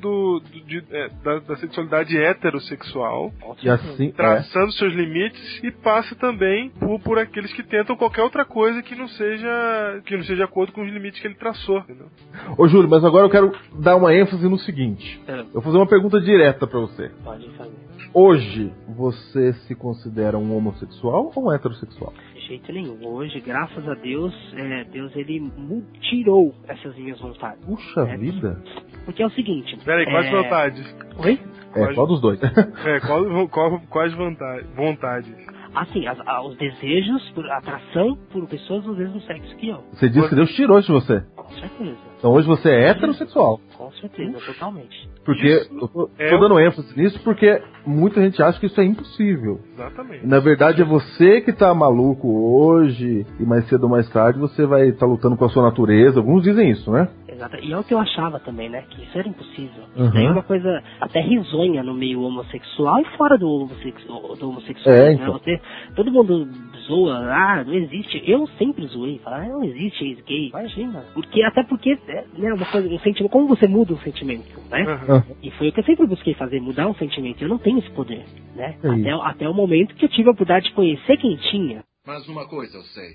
da sexualidade heterossexual, e assim, traçando seus limites, e passa também por aqueles que tentam qualquer outra coisa que não seja de acordo com os limites que ele traçou, entendeu? Ô Júlio, mas agora eu quero dar uma ênfase no seguinte. Eu vou fazer uma pergunta direta pra você. Pode fazer. Hoje, você se considera um homossexual ou um heterossexual? De jeito nenhum. Hoje, graças a Deus, Deus ele tirou essas minhas vontades. Puxa vida! Porque é o seguinte... Peraí, quais vontades? Oi? Qual dos dois? Quais vontades? Assim, os desejos, a atração por pessoas do mesmo sexo que eu. Você disse que Deus tirou isso de você. Com certeza. Então hoje você é heterossexual. Com certeza, totalmente. Porque eu tô dando ênfase nisso porque muita gente acha que isso é impossível. Exatamente. Na verdade é você que tá maluco hoje e mais cedo ou mais tarde você vai estar lutando com a sua natureza. Alguns dizem isso, né? Exato. E é o que eu achava também, né? Que isso era impossível. Isso daí é uma coisa até risonha no meio homossexual e fora do homossexual. Então. Todo mundo zoa, não existe. Eu sempre zoei, falava, não existe ex-gay, imagina. Até porque né, uma coisa, um sentimento, como você muda um sentimento, né? E foi o que eu sempre busquei fazer, mudar um sentimento. Eu não tenho esse poder, né? Até o momento que eu tive a oportunidade de conhecer quem tinha. Mas uma coisa eu sei.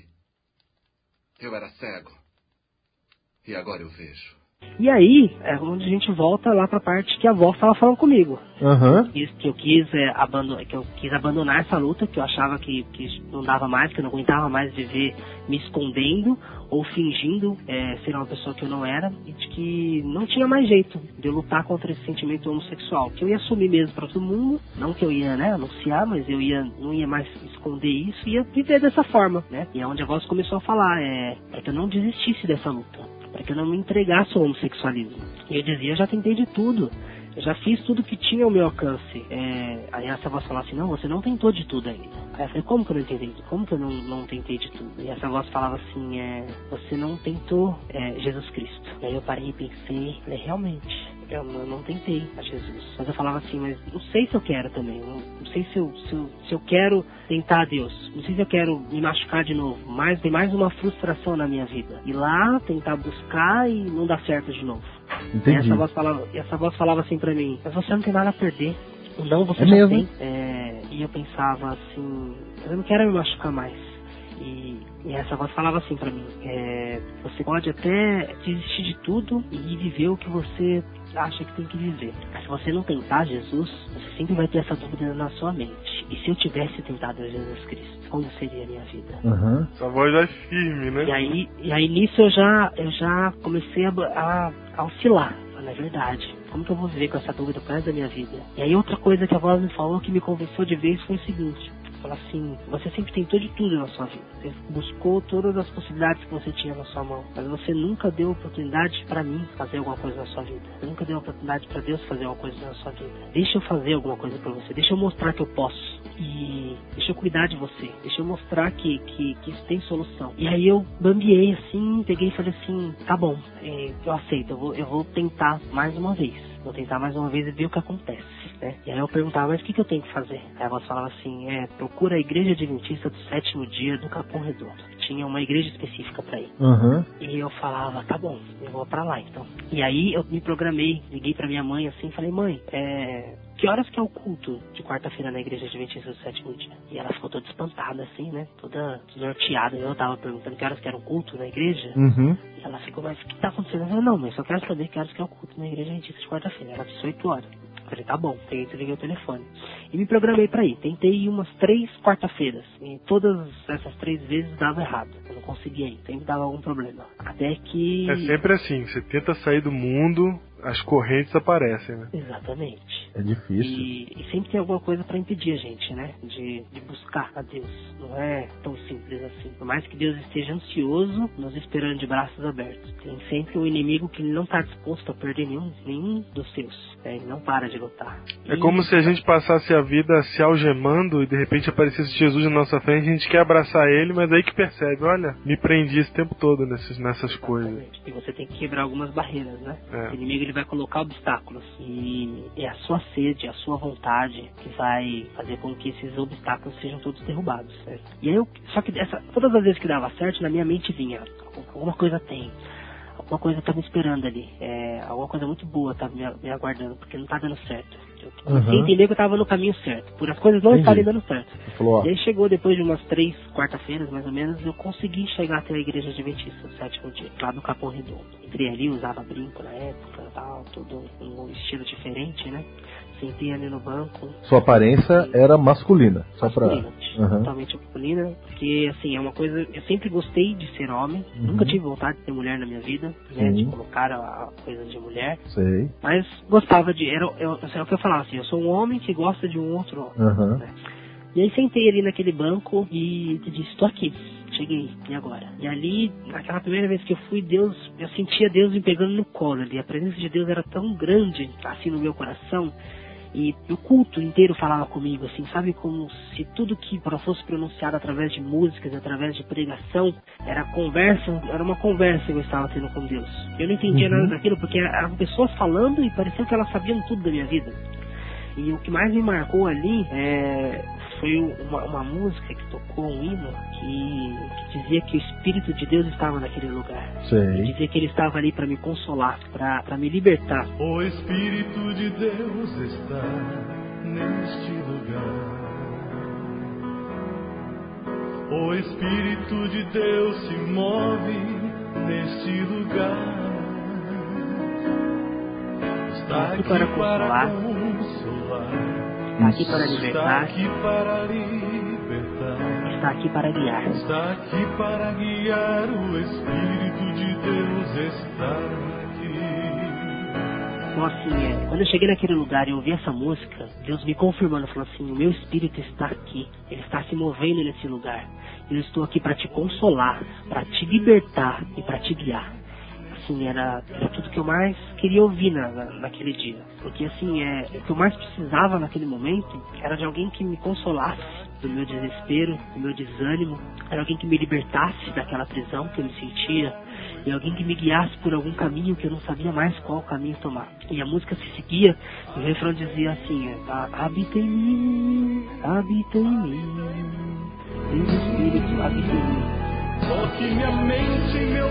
Eu era cego. E agora eu vejo. E aí, é onde a gente volta lá pra parte que a avó estava falando comigo. Que eu quis abandonar essa luta, que eu achava que não dava mais, que eu não aguentava mais viver me escondendo ou fingindo ser uma pessoa que eu não era, e de que não tinha mais jeito de eu lutar contra esse sentimento homossexual, que eu ia assumir mesmo pra todo mundo, não que eu ia anunciar, mas eu não ia mais esconder isso, ia viver dessa forma, né? E é onde a voz começou a falar, para que eu não desistisse dessa luta, para que eu não me entregasse ao homossexualismo. E eu dizia, eu já tentei de tudo, eu já fiz tudo que tinha ao meu alcance. Aí essa voz falava assim, não, você não tentou de tudo ainda. Aí eu falei, como que eu não tentei? Como que eu não tentei de tudo? E essa voz falava assim, você não tentou Jesus Cristo. E aí eu parei e pensei, falei, realmente, eu não tentei a Jesus. Mas eu falava assim, mas não sei se eu quero também. Não sei se eu quero tentar a Deus. Não sei se eu quero me machucar de novo. Tem mais uma frustração na minha vida. Ir lá, tentar buscar e não dar certo de novo. Entendi. E essa voz falava assim pra mim, mas você não tem nada a perder. Não, você já mesmo tem. E eu pensava assim, eu não quero me machucar mais. E essa voz falava assim pra mim, você pode até desistir de tudo e viver o que você acha que tem que viver. Mas se você não tentar Jesus, você sempre vai ter essa dúvida na sua mente. E se eu tivesse tentado a Jesus Cristo, como seria a minha vida? Essa voz é firme, né? E aí nisso eu já comecei a oscilar. Na verdade, como que eu vou viver com essa dúvida pro resto da minha vida? E aí outra coisa que a voz me falou que me convenceu de vez foi o seguinte: fala assim, você sempre tentou de tudo na sua vida, você buscou todas as possibilidades que você tinha na sua mão, mas você nunca deu oportunidade para mim fazer alguma coisa na sua vida, você nunca deu oportunidade para Deus fazer alguma coisa na sua vida. Deixa eu fazer alguma coisa para você, deixa eu mostrar que eu posso, e deixa eu cuidar de você, deixa eu mostrar que isso tem solução. E aí eu bambiei assim, peguei e falei assim, tá bom, eu aceito, eu vou tentar mais uma vez. Vou tentar mais uma vez e ver o que acontece, né? E aí eu perguntava, mas o que eu tenho que fazer? Aí a voz falava assim, procura a Igreja Adventista do Sétimo Dia do Capão Redondo. Tinha uma igreja específica pra ir. E eu falava, tá bom, eu vou pra lá então. E aí eu me programei, liguei pra minha mãe assim, falei, mãe, que horas que é o culto de quarta-feira na Igreja Adventista do Sétimo Dia? E ela ficou toda espantada assim, né? Toda desnorteada. Eu tava perguntando que horas que era o culto na igreja. E ela ficou, mas o que tá acontecendo? Eu falei, não, mas só quero saber que horas que é o culto na Igreja Adventista de quarta-feira. Era 18 horas. Eu falei, tá bom. Liguei o telefone. E me programei pra ir. Tentei ir umas 3 quarta-feiras. E todas essas 3 vezes dava errado. Eu não conseguia ir. Sempre dava algum problema. Até que... É sempre assim. Você tenta sair do mundo, as correntes aparecem, né? Exatamente. É difícil. E sempre tem alguma coisa pra impedir a gente, né? De buscar a Deus. Não é tão simples assim. Por mais que Deus esteja ansioso, nos esperando de braços abertos. Tem sempre um inimigo que não está disposto a perder nenhum dos seus. Ele não para de lutar. É como se a gente passasse a vida se algemando e de repente aparecesse Jesus na nossa frente, a gente quer abraçar ele, mas aí que percebe, olha, me prendi esse tempo todo nessas coisas. E você tem que quebrar algumas barreiras, né? O inimigo ele vai colocar obstáculos e é a sua sede, a sua vontade que vai fazer com que esses obstáculos sejam todos derrubados, certo? E aí só que todas as vezes que dava certo, na minha mente vinha, alguma coisa tem. Alguma coisa tá me esperando ali. Alguma coisa muito boa tá me aguardando, porque não tá dando certo. Eu comecei a entender que eu tava no caminho certo. Por as coisas não estarem dando certo. E aí chegou depois de umas 3 quarta-feiras, mais ou menos, eu consegui chegar até a Igreja Adventista do Sétimo Dia, lá no Capão Redondo. Entrei ali, usava brinco na época, tal, todo um estilo diferente, né? Sentei ali no banco. Sua aparência era masculina, só masculina, totalmente masculina, porque assim, é uma coisa, eu sempre gostei de ser homem, nunca tive vontade de ser mulher na minha vida, né, de colocar a coisa de mulher, mas gostava de, é o que eu falava assim, eu sou um homem que gosta de um outro homem, né? E aí sentei ali naquele banco e disse, estou aqui, cheguei, e agora? E ali, naquela primeira vez que eu fui, eu sentia Deus me pegando no colo ali. A presença de Deus era tão grande, assim, no meu coração. E o culto inteiro falava comigo, assim, sabe, como se tudo que fosse pronunciado através de músicas, através de pregação, era uma conversa que eu estava tendo com Deus. Eu não entendia nada daquilo, porque eram pessoas falando e parecia que elas sabiam tudo da minha vida. E o que mais me marcou ali foi uma música que tocou, um hino, que dizia que o Espírito de Deus estava naquele lugar. Sei. Dizia que ele estava ali para me consolar, para me libertar. O Espírito de Deus está neste lugar. O Espírito de Deus se move neste lugar. Está aqui para consolar. Está aqui para libertar. Está aqui para libertar. Está aqui para guiar. Está aqui para guiar. O Espírito de Deus está aqui. Então assim, quando eu cheguei naquele lugar e ouvi essa música, Deus me confirmando, falou assim, o meu Espírito está aqui. Ele está se movendo nesse lugar. Eu estou aqui para te consolar, para te libertar e para te guiar. Assim, era tudo que eu mais queria ouvir naquele dia. Porque assim, o que eu mais precisava naquele momento era de alguém que me consolasse do meu desespero, do meu desânimo. Era alguém que me libertasse daquela prisão que eu me sentia. E alguém que me guiasse por algum caminho que eu não sabia mais qual caminho tomar. E a música se seguia, e o refrão dizia assim, habita em mim, Deus Espírito, habita em mim. Toque minha mente, meu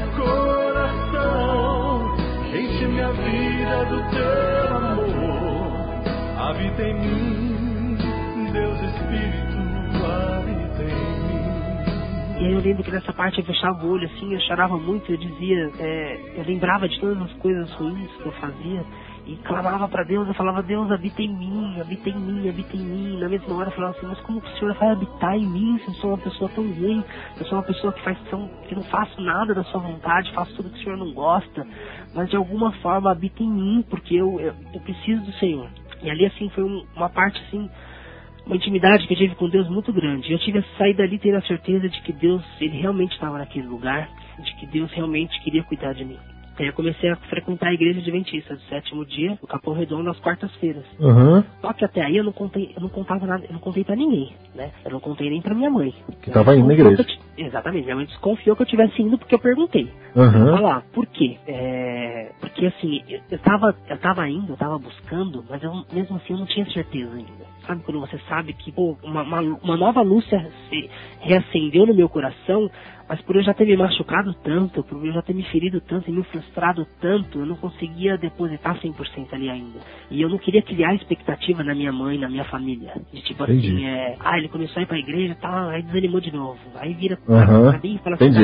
coração, enche minha vida do teu amor. Habita em mim, Deus Espírito, habita em mim. E aí eu lembro que nessa parte eu fechava o olho assim, eu chorava muito, eu dizia, eu lembrava de todas as coisas ruins que eu fazia e clamava para Deus, eu falava, Deus, habita em mim, habita em mim, habita em mim. Na mesma hora eu falava assim, mas como que o Senhor vai habitar em mim se eu sou uma pessoa tão ruim, eu sou uma pessoa que não faço nada da sua vontade, faço tudo que o Senhor não gosta, mas de alguma forma habita em mim, porque eu preciso do Senhor. E ali assim foi uma parte assim, uma intimidade que eu tive com Deus muito grande. Eu tive a sair dali tendo a certeza de que Deus, ele realmente estava naquele lugar, de que Deus realmente queria cuidar de mim. Aí eu comecei a frequentar a igreja adventista do 7º dia, no Capão Redondo, às quartas-feiras. Só que até aí eu não contava nada, eu não contei pra ninguém, né? Eu não contei nem pra minha mãe. Que tava indo na igreja. Exatamente, minha mãe desconfiou que eu estivesse indo porque eu perguntei. Eu vou falar, por quê? Porque assim, eu tava indo, eu tava buscando, mas mesmo assim eu não tinha certeza ainda. Sabe quando você sabe que uma nova luz se reacendeu no meu coração, mas por eu já ter me machucado tanto, por eu já ter me ferido tanto e me frustrado tanto, eu não conseguia depositar 100% ali ainda. E eu não queria criar expectativa na minha mãe, na minha família. De tipo assim, ele começou a ir pra igreja e tal, aí desanimou de novo. Aí vira pra mim e fala assim,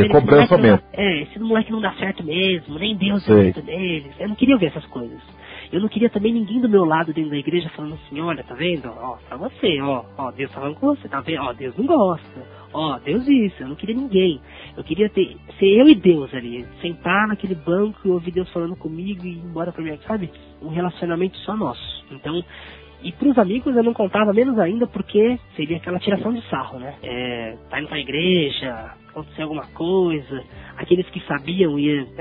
esse moleque não dá certo mesmo, nem Deus é certo deles. Eu não queria ouvir essas coisas. Eu não queria também ninguém do meu lado dentro da igreja falando assim, olha, tá vendo? Ó, pra você, ó, Deus tá falando com você, tá vendo? Ó, Deus não gosta. Ó, Deus isso. Eu não queria ninguém. Eu queria ser eu e Deus ali. Sentar naquele banco e ouvir Deus falando comigo e ir embora pra mim, sabe? Um relacionamento só nosso. Então, e pros amigos eu não contava menos ainda porque seria aquela tiração de sarro, né? Tá indo pra igreja, aconteceu alguma coisa. Aqueles que sabiam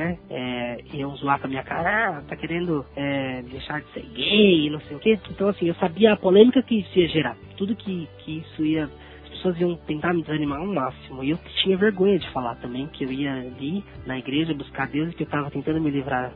iam zoar com a minha cara, tá querendo deixar de ser gay, não sei o quê. Então assim, eu sabia a polêmica que isso ia gerar. Tudo que isso ia... As pessoas iam tentar me desanimar ao máximo. E eu tinha vergonha de falar também que eu ia ali na igreja buscar Deus e que eu estava tentando me livrar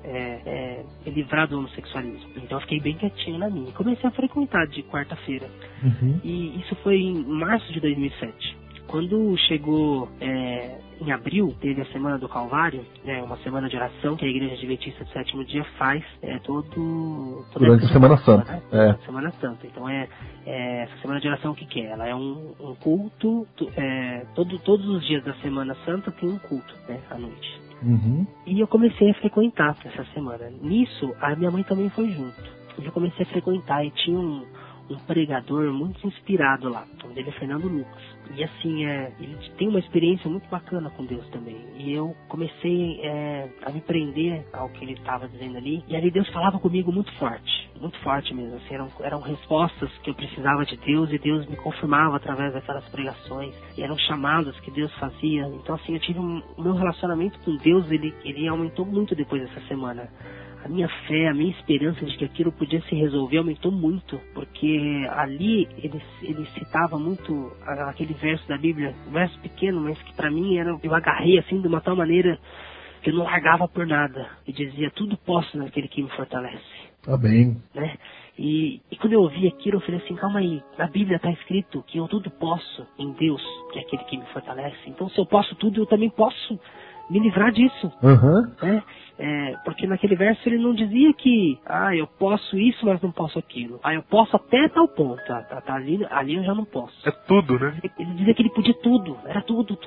do homossexualismo. Então eu fiquei bem quietinho na minha. Comecei a frequentar de quarta-feira. E isso foi em março de 2007. Quando chegou em abril, teve a Semana do Calvário, uma semana de oração que a Igreja Adventista do 7º dia faz durante a Semana Santa. Né? Semana Santa. Então essa Semana de Oração o que é? Ela é um culto, todos os dias da Semana Santa tem um culto, né, à noite. E eu comecei a frequentar essa semana. Nisso, a minha mãe também foi junto. Eu comecei a frequentar e tinha um pregador muito inspirado lá. O nome dele é Fernando Lucas. E assim, ele tem uma experiência muito bacana com Deus também. E eu comecei a me prender ao que ele estava dizendo ali. E ali Deus falava comigo muito forte. muito forte mesmo, assim, eram respostas que eu precisava de Deus, e Deus me confirmava através daquelas pregações, e eram chamados que Deus fazia. Então assim, eu tive o meu relacionamento com Deus, ele aumentou muito depois dessa semana. A minha fé, a minha esperança de que aquilo podia se resolver aumentou muito, porque ali ele citava muito aquele verso da Bíblia, um verso pequeno, mas que pra mim eu agarrei assim de uma tal maneira que eu não largava por nada, e dizia: tudo posso naquele que me fortalece. Amém. Né? E quando eu ouvi aquilo, eu falei assim: calma aí, na Bíblia está escrito que eu tudo posso em Deus, que é aquele que me fortalece. Então se eu posso tudo, eu também posso me livrar disso. Né? Porque naquele verso ele não dizia que eu posso isso, mas não posso aquilo. Eu posso até tal ponto, ali eu já não posso. É tudo, né? Ele dizia que ele podia tudo, era tudo.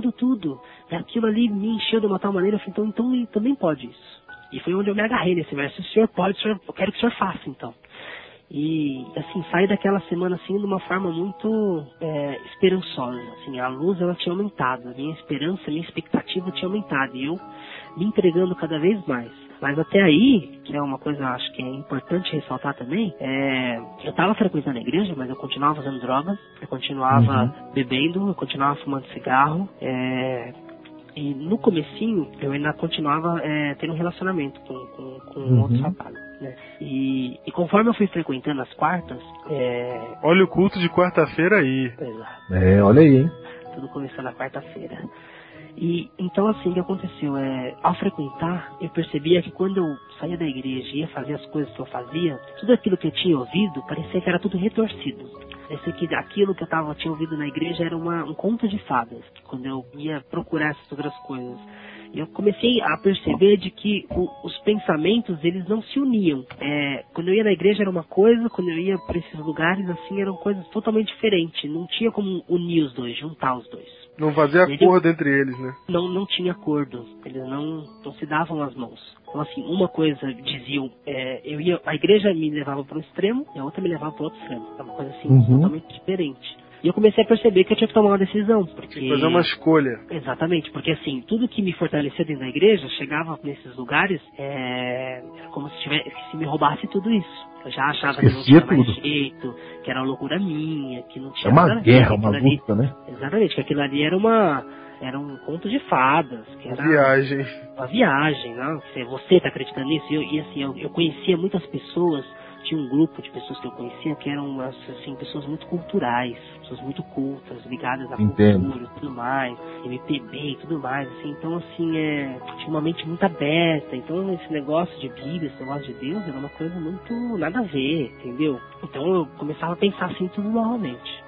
E aquilo ali me encheu de uma tal maneira, eu falei: então ele também pode isso. E foi onde eu me agarrei nesse verso: o senhor pode, eu quero que o senhor faça então. E assim, saí daquela semana assim de uma forma muito esperançosa, assim, a luz ela tinha aumentado, a minha esperança, a minha expectativa tinha aumentado, e eu me entregando cada vez mais. Mas até aí, que é uma coisa acho que é importante ressaltar também, eu estava frequentando a igreja, mas eu continuava fazendo drogas, eu continuava bebendo, eu continuava fumando cigarro, e no comecinho eu ainda continuava tendo um relacionamento com outros rapazes, né? E conforme eu fui frequentando as quartas... Olha o culto de quarta-feira aí. Exato. Olha aí, hein? Tudo começou na quarta-feira. E então assim, o que aconteceu? Ao frequentar, eu percebia que quando eu saía da igreja e ia fazer as coisas que eu fazia, tudo aquilo que eu tinha ouvido parecia que era tudo retorcido. Parecia que aquilo que eu tinha ouvido na igreja era um conto de fadas, quando eu ia procurar essas outras coisas. E eu comecei a perceber de que os pensamentos, eles não se uniam. Quando eu ia na igreja era uma coisa, quando eu ia para esses lugares, assim, eram coisas totalmente diferentes. Não tinha como unir os dois, juntar os dois. Não fazia acordo entre eles, né? Não tinha acordo. Eles não se davam as mãos. Então, assim, uma coisa diziam, a igreja me levava para um extremo e a outra me levava para o outro extremo. É uma coisa assim, totalmente diferente. E eu comecei a perceber que eu tinha que tomar uma decisão, porque... Tinha que fazer uma escolha. Exatamente, porque assim, tudo que me fortalecia dentro da igreja, chegava nesses lugares, era como se me roubasse tudo isso. Eu já achava que não tinha mais jeito, que era uma loucura minha, que não tinha nada a ver. É uma guerra, uma luta, né? Exatamente, que aquilo ali era um conto de fadas. Que era uma viagem, não? Você tá acreditando nisso? E assim, eu conhecia muitas pessoas, tinha um grupo de pessoas que eu conhecia que eram, assim, pessoas muito culturais, pessoas muito cultas, ligadas à cultura e tudo mais, MPB e tudo mais, assim. Então, assim, tinha uma mente muito aberta. Então, esse negócio de Bíblia, esse negócio de Deus, era uma coisa muito nada a ver, entendeu? Então, eu começava a pensar assim tudo novamente.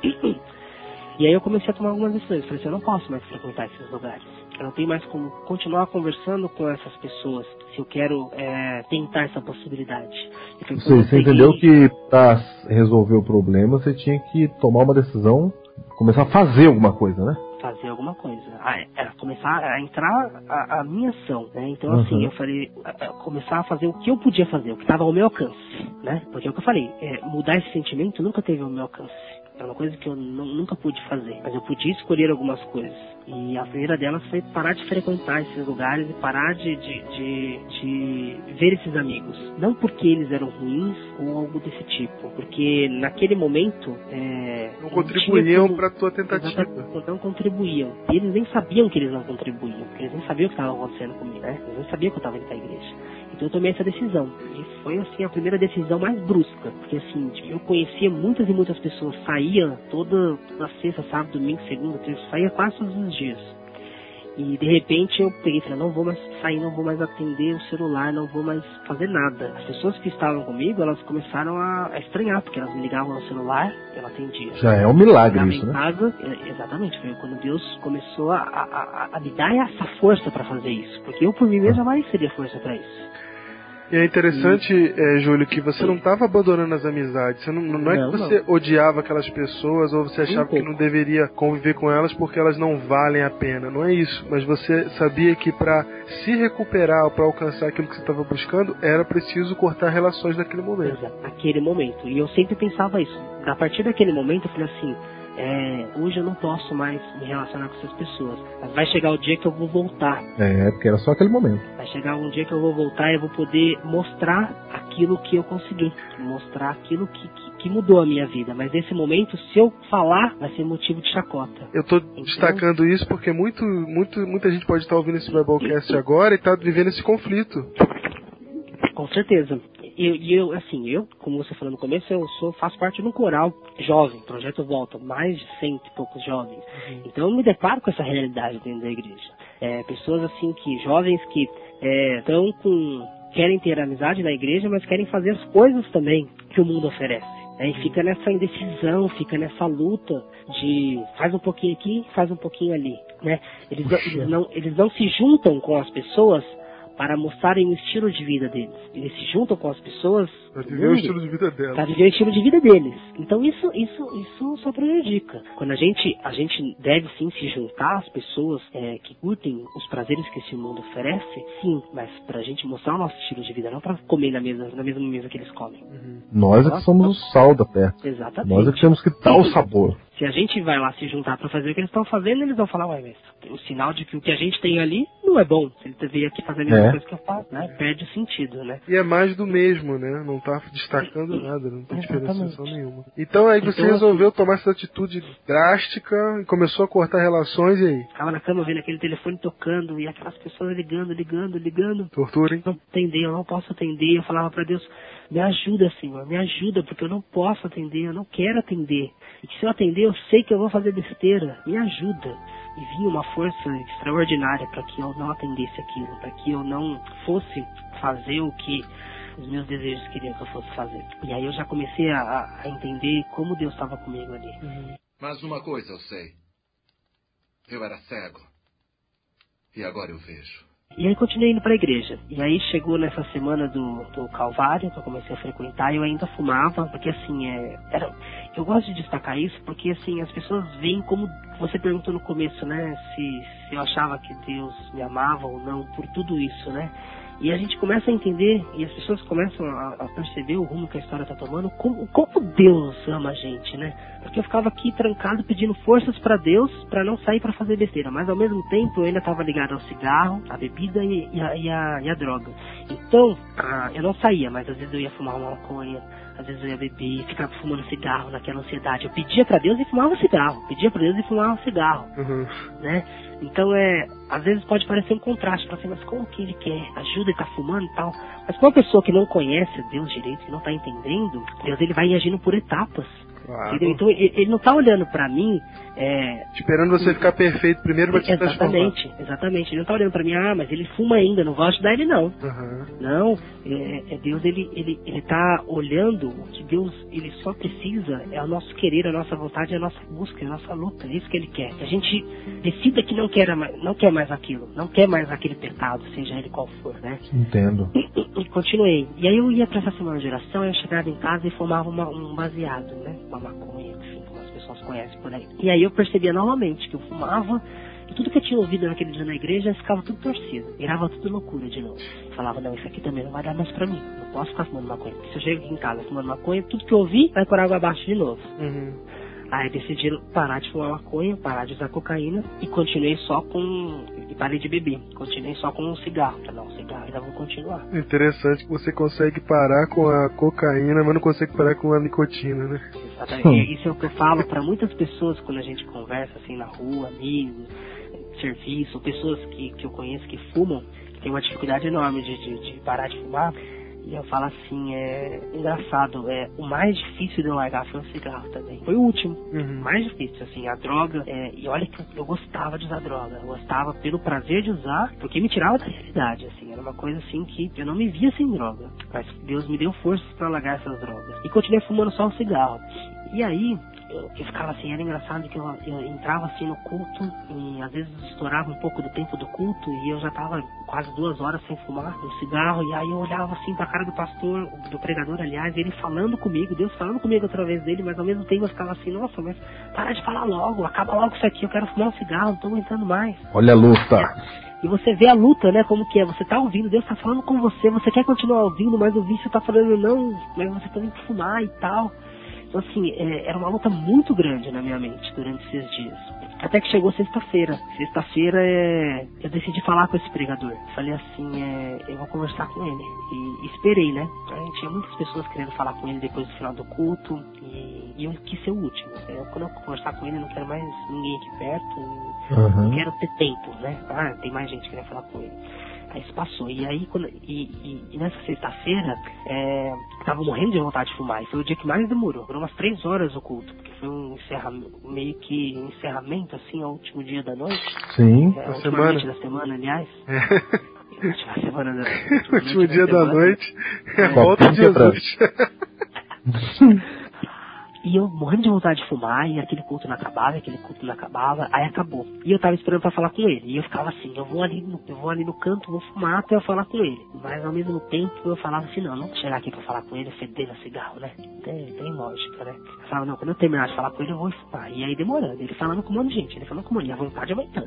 E aí eu comecei a tomar algumas decisões. Falei assim: eu não posso mais frequentar esses lugares. Eu não tenho mais como continuar conversando com essas pessoas se eu quero tentar essa possibilidade. Você entendeu que para resolver o problema você tinha que tomar uma decisão, começar a fazer alguma coisa, né? Fazer alguma coisa. Era começar a entrar a minha ação, né? Então assim, eu falei, começar a fazer o que eu podia fazer, o que estava ao meu alcance, né? Porque é o que eu falei, mudar esse sentimento nunca teve ao meu alcance. É uma coisa que eu nunca pude fazer, mas eu podia escolher algumas coisas. E a primeira delas foi parar de frequentar esses lugares e parar de ver esses amigos. Não porque eles eram ruins ou algo desse tipo, porque naquele momento... não contribuíam para a tua tentativa. Não contribuíam. E eles nem sabiam que eles não contribuíam, porque eles nem sabiam o que estava acontecendo comigo, né? Eles nem sabiam que eu estava indo para a igreja. Então eu tomei essa decisão. E foi assim a primeira decisão mais brusca. Porque assim, eu conhecia muitas e muitas pessoas, saía toda sexta, sábado, domingo, segunda, terça, saía quase todos os dias. E de repente eu peguei e falei: não vou mais sair, não vou mais atender o celular, não vou mais fazer nada. As pessoas que estavam comigo, elas começaram a estranhar, porque elas me ligavam no celular, eu atendia. Já é um milagre isso, né? Casa, exatamente, foi quando Deus começou a me dar essa força para fazer isso. Porque eu por mim mesmo jamais teria força para isso. E é interessante, Júlio, que você não estava abandonando as amizades. Você não é que você odiava aquelas pessoas ou você achava que não deveria conviver com elas porque elas não valem a pena. Não é isso. Mas você sabia que para se recuperar ou para alcançar aquilo que você estava buscando, era preciso cortar relações naquele momento. Exato, naquele momento. E eu sempre pensava isso. A partir daquele momento eu falei assim: hoje eu não posso mais me relacionar com essas pessoas, mas vai chegar o dia que eu vou voltar. Porque era só aquele momento. Vai chegar um dia que eu vou voltar e eu vou poder mostrar aquilo que eu consegui, mostrar aquilo que mudou a minha vida. Mas nesse momento, se eu falar, vai ser motivo de chacota. Eu tô destacando isso porque muita gente pode estar ouvindo esse Biblecast agora e tá vivendo esse conflito. Com certeza. Eu, como você falou no começo, faço parte de um coral jovem, Projeto Volta, mais de 100 e poucos jovens. Então eu me deparo com essa realidade dentro da igreja. Pessoas assim jovens que querem ter amizade na igreja, mas querem fazer as coisas também que o mundo oferece. E fica nessa indecisão, fica nessa luta de faz um pouquinho aqui, faz um pouquinho ali, né? Eles não se juntam com as pessoas para mostrarem o estilo de vida deles. Eles se juntam com as pessoas para viver o estilo de vida deles. Para viver o estilo de vida deles. Então isso só prejudica. Quando a gente deve sim se juntar às pessoas que curtem os prazeres que esse mundo oferece, sim, mas pra gente mostrar o nosso estilo de vida, não para comer na mesma mesa que eles comem. Nós é que somos o sal da terra. Exatamente. Nós é que temos que dar o sabor. Se a gente vai lá se juntar para fazer o que eles estão fazendo, eles vão falar, mas o sinal de que o que a gente tem ali não é bom. Se ele veio aqui fazer a mesma coisa que eu faço, né? Perde o sentido, né? E é mais do mesmo, né? Não tá destacando nada, não tem diferenciação nenhuma. Então aí você resolveu tomar essa atitude drástica e começou a cortar relações e aí? Ficava na cama vendo aquele telefone tocando e aquelas pessoas ligando. Tortura, hein? Não atender, eu não posso atender. Eu falava para Deus, me ajuda, Senhor, me ajuda, porque eu não posso atender, eu não quero atender. E que se eu atender, eu sei que eu vou fazer besteira. Me ajuda. E vinha uma força extraordinária para que eu não atendesse aquilo, para que eu não fosse fazer o que os meus desejos queriam que eu fosse fazer. E aí eu já comecei a entender como Deus estava comigo ali. Mas uma coisa eu sei. Eu era cego. E agora eu vejo. E aí continuei indo para a igreja. E aí chegou nessa semana do Calvário, que eu comecei a frequentar, e eu ainda fumava, porque assim, eu gosto de destacar isso, porque assim, as pessoas veem como você perguntou no começo, né, se eu achava que Deus me amava ou não, por tudo isso, né? E a gente começa a entender, e as pessoas começam a perceber o rumo que a história está tomando, como Deus ama a gente, né? Porque eu ficava aqui trancado pedindo forças para Deus para não sair para fazer besteira, mas ao mesmo tempo eu ainda estava ligado ao cigarro, à bebida e à droga. Então, eu não saía, mas às vezes eu ia fumar uma maconha, às vezes eu ia beber, ficava fumando cigarro naquela ansiedade. Eu pedia para Deus e fumava cigarro, né? Então às vezes pode parecer um contraste, para assim, mas como que ele quer ajuda e tá fumando e tal? Mas para uma pessoa que não conhece Deus direito, que não tá entendendo, Deus ele vai agindo por etapas. Claro. Então ele não tá olhando para mim esperando você ficar perfeito primeiro pra te transformar. Exatamente. Ele não tá olhando para mim, mas ele fuma ainda, não vou ajudar ele não. Não, Deus ele tá olhando o que Deus ele só precisa, é o nosso querer, a nossa vontade, a nossa busca, a nossa luta, é isso que ele quer. Que a gente decida que não quer mais aquilo, não quer mais aquele pecado, seja ele qual for, né? Entendo. E continuei. E aí eu ia pra essa semana de oração, eu chegava em casa e fumava um baseado, né? Uma maconha, enfim, como as pessoas conhecem por aí. E aí eu percebia novamente que eu fumava e tudo que eu tinha ouvido naquele dia na igreja ficava tudo torcido, virava tudo loucura de novo. Eu falava, não, isso aqui também não vai dar mais pra mim, não posso ficar fumando maconha, porque se eu chego aqui em casa fumando maconha, tudo que eu ouvi vai por água abaixo de novo. Aí decidi parar de fumar maconha, parar de usar cocaína e continuei e parei de beber. Continuei só com um cigarro. Não, cigarro ainda vou continuar. Interessante que você consegue parar com a cocaína, mas não consegue parar com a nicotina, né? Exatamente. Isso é o que eu falo para muitas pessoas quando a gente conversa assim na rua, amigos, serviço, pessoas que eu conheço que fumam, que tem uma dificuldade enorme de parar de fumar. E eu falo assim, engraçado, o mais difícil de eu largar foi o cigarro também. Foi o último, mais difícil, assim, a droga, e olha que eu gostava de usar droga, eu gostava pelo prazer de usar, porque me tirava da realidade, assim, era uma coisa assim que eu não me via sem droga, mas Deus me deu forças para largar essas drogas. E continuei fumando só o cigarro. E aí, eu ficava assim, era engraçado que eu entrava assim no culto e às vezes estourava um pouco do tempo do culto e eu já tava quase 2 horas sem fumar um cigarro, e aí eu olhava assim pra cara do pastor, do pregador aliás, ele falando comigo, Deus falando comigo através dele, mas ao mesmo tempo eu ficava assim, nossa, mas para de falar logo, acaba logo isso aqui, eu quero fumar um cigarro, não tô aguentando mais. Olha a luta. E você vê a luta, né, como que é, você tá ouvindo, Deus tá falando com você quer continuar ouvindo, mas o vício tá falando não, mas você tem que fumar e tal. Então assim, era uma luta muito grande na minha mente durante esses dias. Até que chegou sexta-feira. Sexta-feira eu decidi falar com esse pregador. Falei assim, eu vou conversar com ele. E esperei, né? Tinha muitas pessoas querendo falar com ele depois do final do culto. E eu quis ser o último. Quando eu conversar com ele, eu não quero mais ninguém aqui perto. Não quero ter tempo, né? Tem mais gente querendo falar com ele. Aí isso passou. E aí, nessa sexta-feira, tava morrendo de vontade de fumar. E foi o dia que mais demorou. Durou umas 3 horas o culto. Porque foi um encerramento, assim, ao último dia da noite. Sim. A última noite da semana, aliás. Último dia da noite. Volta de Jesus. E eu morrendo de vontade de fumar, e aquele culto não acabava, aí acabou. E eu tava esperando pra falar com ele, e eu ficava assim, eu vou ali no canto, vou fumar até eu falar com ele. Mas ao mesmo tempo eu falava assim, não vou chegar aqui pra falar com ele, fedendo a cigarro, né? Tem lógica, né? Eu falava, não, quando eu terminar de falar com ele, eu vou fumar. E aí demorando, ele falando com um monte de gente, e a vontade aumentando.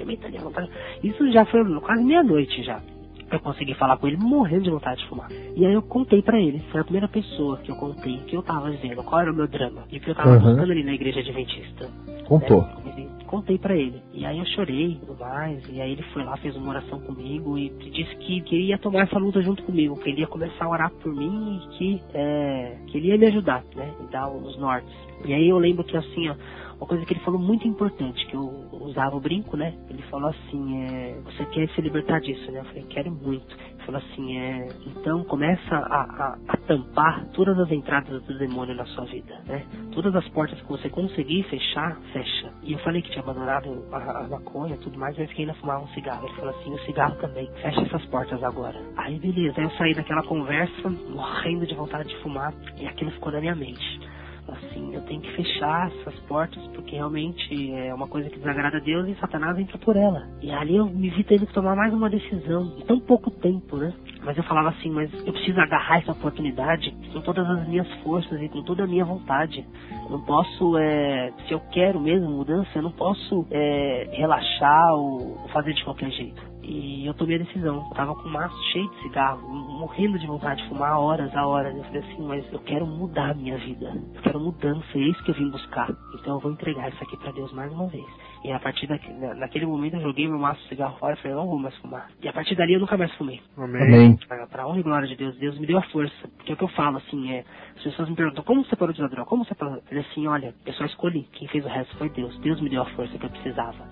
Isso já foi quase meia-noite já. Eu consegui falar com ele morrendo de vontade de fumar. E aí eu contei pra ele, foi a primeira pessoa que eu contei o que eu tava dizendo, qual era o meu drama, e o que eu tava buscando ali na igreja adventista. Contou. Contei pra ele. E aí eu chorei e tudo mais, e aí ele foi lá, fez uma oração comigo e disse que ele ia tomar essa luta junto comigo, que ele ia começar a orar por mim e que ele ia me ajudar, né, e dar os nortes. E aí eu lembro que assim, ó, uma coisa que ele falou muito importante, que eu usava o brinco, né? Ele falou assim, você quer se libertar disso, né? Eu falei, quero muito. Ele falou assim, então começa a tampar todas as entradas do demônio na sua vida, né? Todas as portas que você conseguir fechar, fecha. E eu falei que tinha abandonado a maconha e tudo mais, mas que ainda fumava um cigarro. Ele falou assim, o cigarro também, fecha essas portas agora. Aí beleza, aí eu saí daquela conversa, morrendo de vontade de fumar, e aquilo ficou na minha mente. Assim, eu tenho que fechar essas portas porque realmente é uma coisa que desagrada a Deus e Satanás entra por ela. E ali eu me vi tendo que tomar mais uma decisão em tão pouco tempo, né? Mas eu falava assim, mas eu preciso agarrar essa oportunidade com todas as minhas forças e com toda a minha vontade. Eu não posso, se eu quero mesmo mudança, eu não posso relaxar ou fazer de qualquer jeito. E eu tomei a decisão. Eu tava com um maço cheio de cigarro, morrendo de vontade de fumar horas a horas. Eu falei assim, mas eu quero mudar a minha vida. Eu quero mudança, é isso que eu vim buscar. Então eu vou entregar isso aqui pra Deus mais uma vez. E a partir naquele momento eu joguei meu maço de cigarro fora e falei, não vou mais fumar. E a partir dali eu nunca mais fumei. Amém. Pra honra e glória de Deus, Deus me deu a força. Porque é o que eu falo, assim, as pessoas me perguntam, como você parou de usar droga? Como você parou? Eu falei assim, olha, eu só escolhi. Quem fez o resto foi Deus. Deus me deu a força que eu precisava.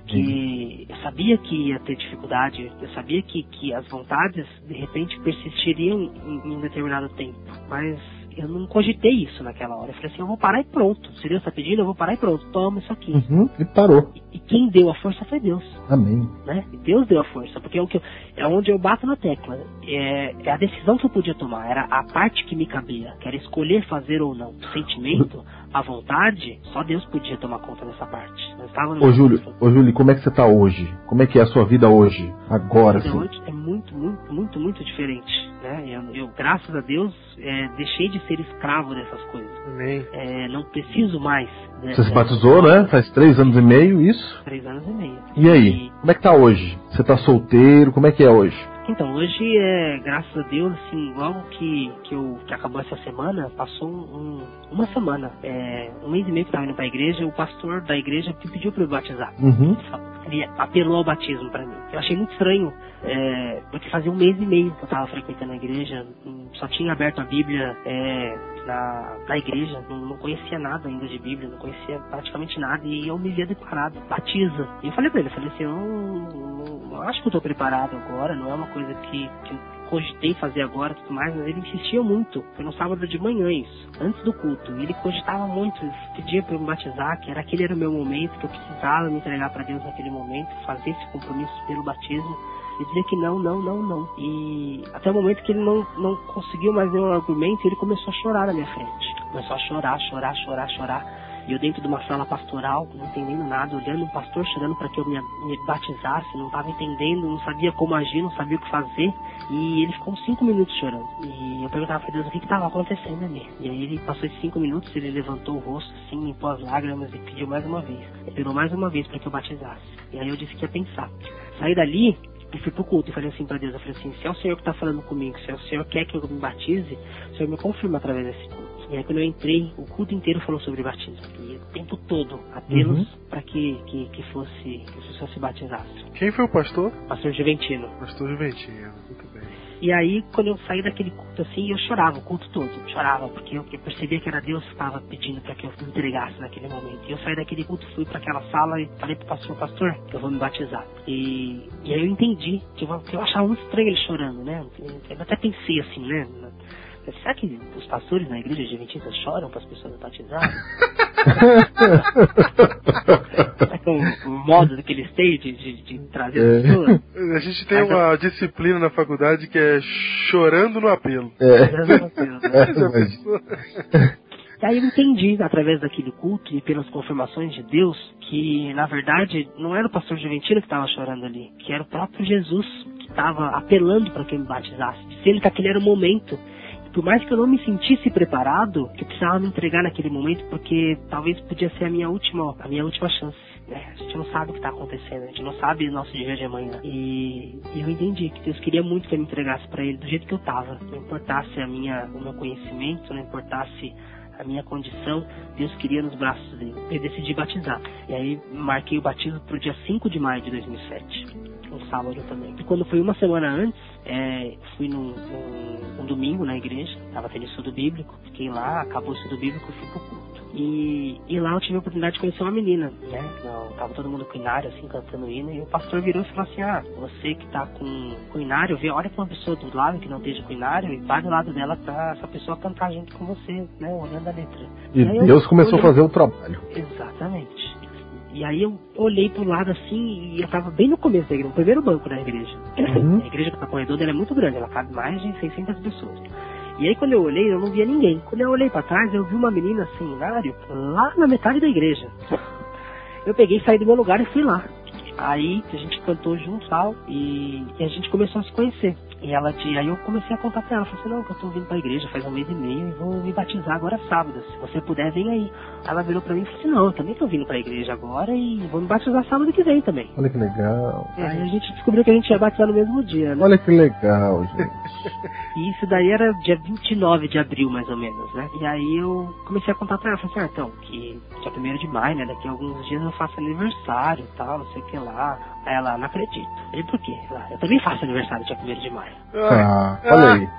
Porque eu sabia que ia ter dificuldade, eu sabia que as vontades, de repente, persistiriam em um determinado tempo. Mas eu não cogitei isso naquela hora. Eu falei assim, eu vou parar e pronto. Se Deus está pedindo, eu vou parar e pronto. Toma isso aqui. E parou. E quem deu a força foi Deus. Amém. Né? E Deus deu a força, porque é onde eu bato na tecla. É a decisão que eu podia tomar, era a parte que me cabia, que era escolher fazer ou não. O sentimento, a vontade, só Deus podia tomar conta dessa parte. Ô Júlio, como é que você está hoje? Como é que é a sua vida hoje? Agora, sim. Hoje é muito diferente. Né? Eu graças a Deus, deixei de ser escravo dessas coisas. Amém. Não preciso mais. Você se batizou, né? Faz 3 anos e meio, isso? 3 anos e meio. E aí? Como é que tá hoje? Você tá solteiro? Como é que é hoje? Então, hoje, graças a Deus, assim, logo que acabou essa semana, passou uma semana, 1 mês e meio que eu tava indo pra igreja, o pastor da igreja me pediu pra eu batizar. Ele apelou ao batismo pra mim. Eu achei muito estranho, porque fazia 1 mês e meio que eu tava frequentando a igreja, só tinha aberto a Bíblia na igreja, não conhecia nada ainda de Bíblia, não conhecia praticamente nada, e eu me via declarado, batiza. E eu falei pra ele, assim, eu não acho que eu tô preparado agora, não é uma coisa que eu cogitei fazer agora, tudo mais, mas ele insistia muito. Foi no sábado de manhã isso, antes do culto. E ele cogitava muito, ele pedia para eu me batizar, que aquele era o meu momento, que eu precisava me entregar para Deus naquele momento, fazer esse compromisso pelo batismo. E dizia que não. E até o momento que ele não conseguiu mais nenhum argumento, ele começou a chorar na minha frente. Começou a chorar. E eu dentro de uma sala pastoral, não entendendo nada, olhando um pastor chorando para que eu me batizasse, não estava entendendo, não sabia como agir, não sabia o que fazer. E ele ficou uns 5 minutos chorando. E eu perguntava para Deus o que estava acontecendo ali. E aí ele passou esses 5 minutos, ele levantou o rosto assim, limpou as lágrimas e pediu mais uma vez. Ele pediu mais uma vez para que eu batizasse. E aí eu disse que ia pensar. Saí dali e fui pro culto e falei assim para Deus, eu falei assim, se é o Senhor que está falando comigo, se é o Senhor quer que eu me batize, o Senhor me confirma através desse culto. E aí quando eu entrei, o culto inteiro falou sobre batismo. E o tempo todo, apelos para que as pessoas se batizassem. Quem foi o pastor? Pastor Juventino. Pastor Juventino, muito bem. E aí, quando eu saí daquele culto assim, eu chorava o culto todo. Chorava, porque eu percebia que era Deus que estava pedindo para que eu me entregasse naquele momento. E eu saí daquele culto, fui para aquela sala e falei pro pastor, eu vou me batizar. E aí eu entendi, que eu achava muito estranho ele chorando, né? Eu até pensei assim, né? Será que os pastores na igreja adventista choram para as pessoas batizarem? Será que é o modo que eles têm de trazer as pessoas? A gente tem uma disciplina na faculdade que é chorando no apelo. Chorando no apelo, né? E aí eu entendi, através daquele culto e pelas confirmações de Deus, que na verdade não era o pastor Juventino que estava chorando ali, que era o próprio Jesus que estava apelando para que eu me batizasse, dizendo que aquele era o momento. Por mais que eu não me sentisse preparado, que eu precisava me entregar naquele momento, porque talvez podia ser a minha última chance. A gente não sabe o que está acontecendo, a gente não sabe o nosso dia de amanhã. E eu entendi que Deus queria muito que eu me entregasse para Ele do jeito que eu estava. Não importasse o meu conhecimento, não importasse a minha condição, Deus queria nos braços dele. Eu decidi batizar. E aí marquei o batismo para o dia 5 de maio de 2007. Um sábado também. E quando foi uma semana antes, fui num domingo na igreja, estava tendo estudo bíblico, fiquei lá, acabou o estudo bíblico, fui pro culto. E lá eu tive a oportunidade de conhecer uma menina, né? Tava todo mundo com inário, assim, cantando hino, e o pastor virou e falou assim, você que tá com inário, olha pra uma pessoa do lado que não esteja com inário e vai do lado dela pra essa pessoa cantar junto com você, né? Olhando a letra. E Deus começou a fazer o trabalho. Exatamente. E aí eu olhei pro lado assim e eu tava bem no começo da igreja, no primeiro banco da igreja. A igreja que tá corredor ela é muito grande, ela cabe mais de 600 pessoas. E aí quando eu olhei, eu não via ninguém. Quando eu olhei pra trás, eu vi uma menina sem inário lá na metade da igreja. Eu peguei, saí do meu lugar e fui lá. Aí a gente cantou junto e tal, e a gente começou a se conhecer. E aí eu comecei a contar pra ela, falei assim, não, que eu tô vindo pra igreja faz 1 mês e meio e vou me batizar agora sábado, se você puder, vem aí. Ela virou pra mim e falou assim, não, eu também tô vindo pra igreja agora e vou me batizar sábado que vem também. Olha que legal. Aí a gente descobriu que a gente ia batizar no mesmo dia, né? Olha que legal, gente. E isso daí era dia 29 de abril, mais ou menos, né? E aí eu comecei a contar pra ela, falei assim, então, que dia 1º de maio, né, daqui a alguns dias eu faço aniversário e tal, não sei o que lá. Aí ela, não acredito. E por quê? Eu também faço aniversário dia 1º de maio. Olha aí.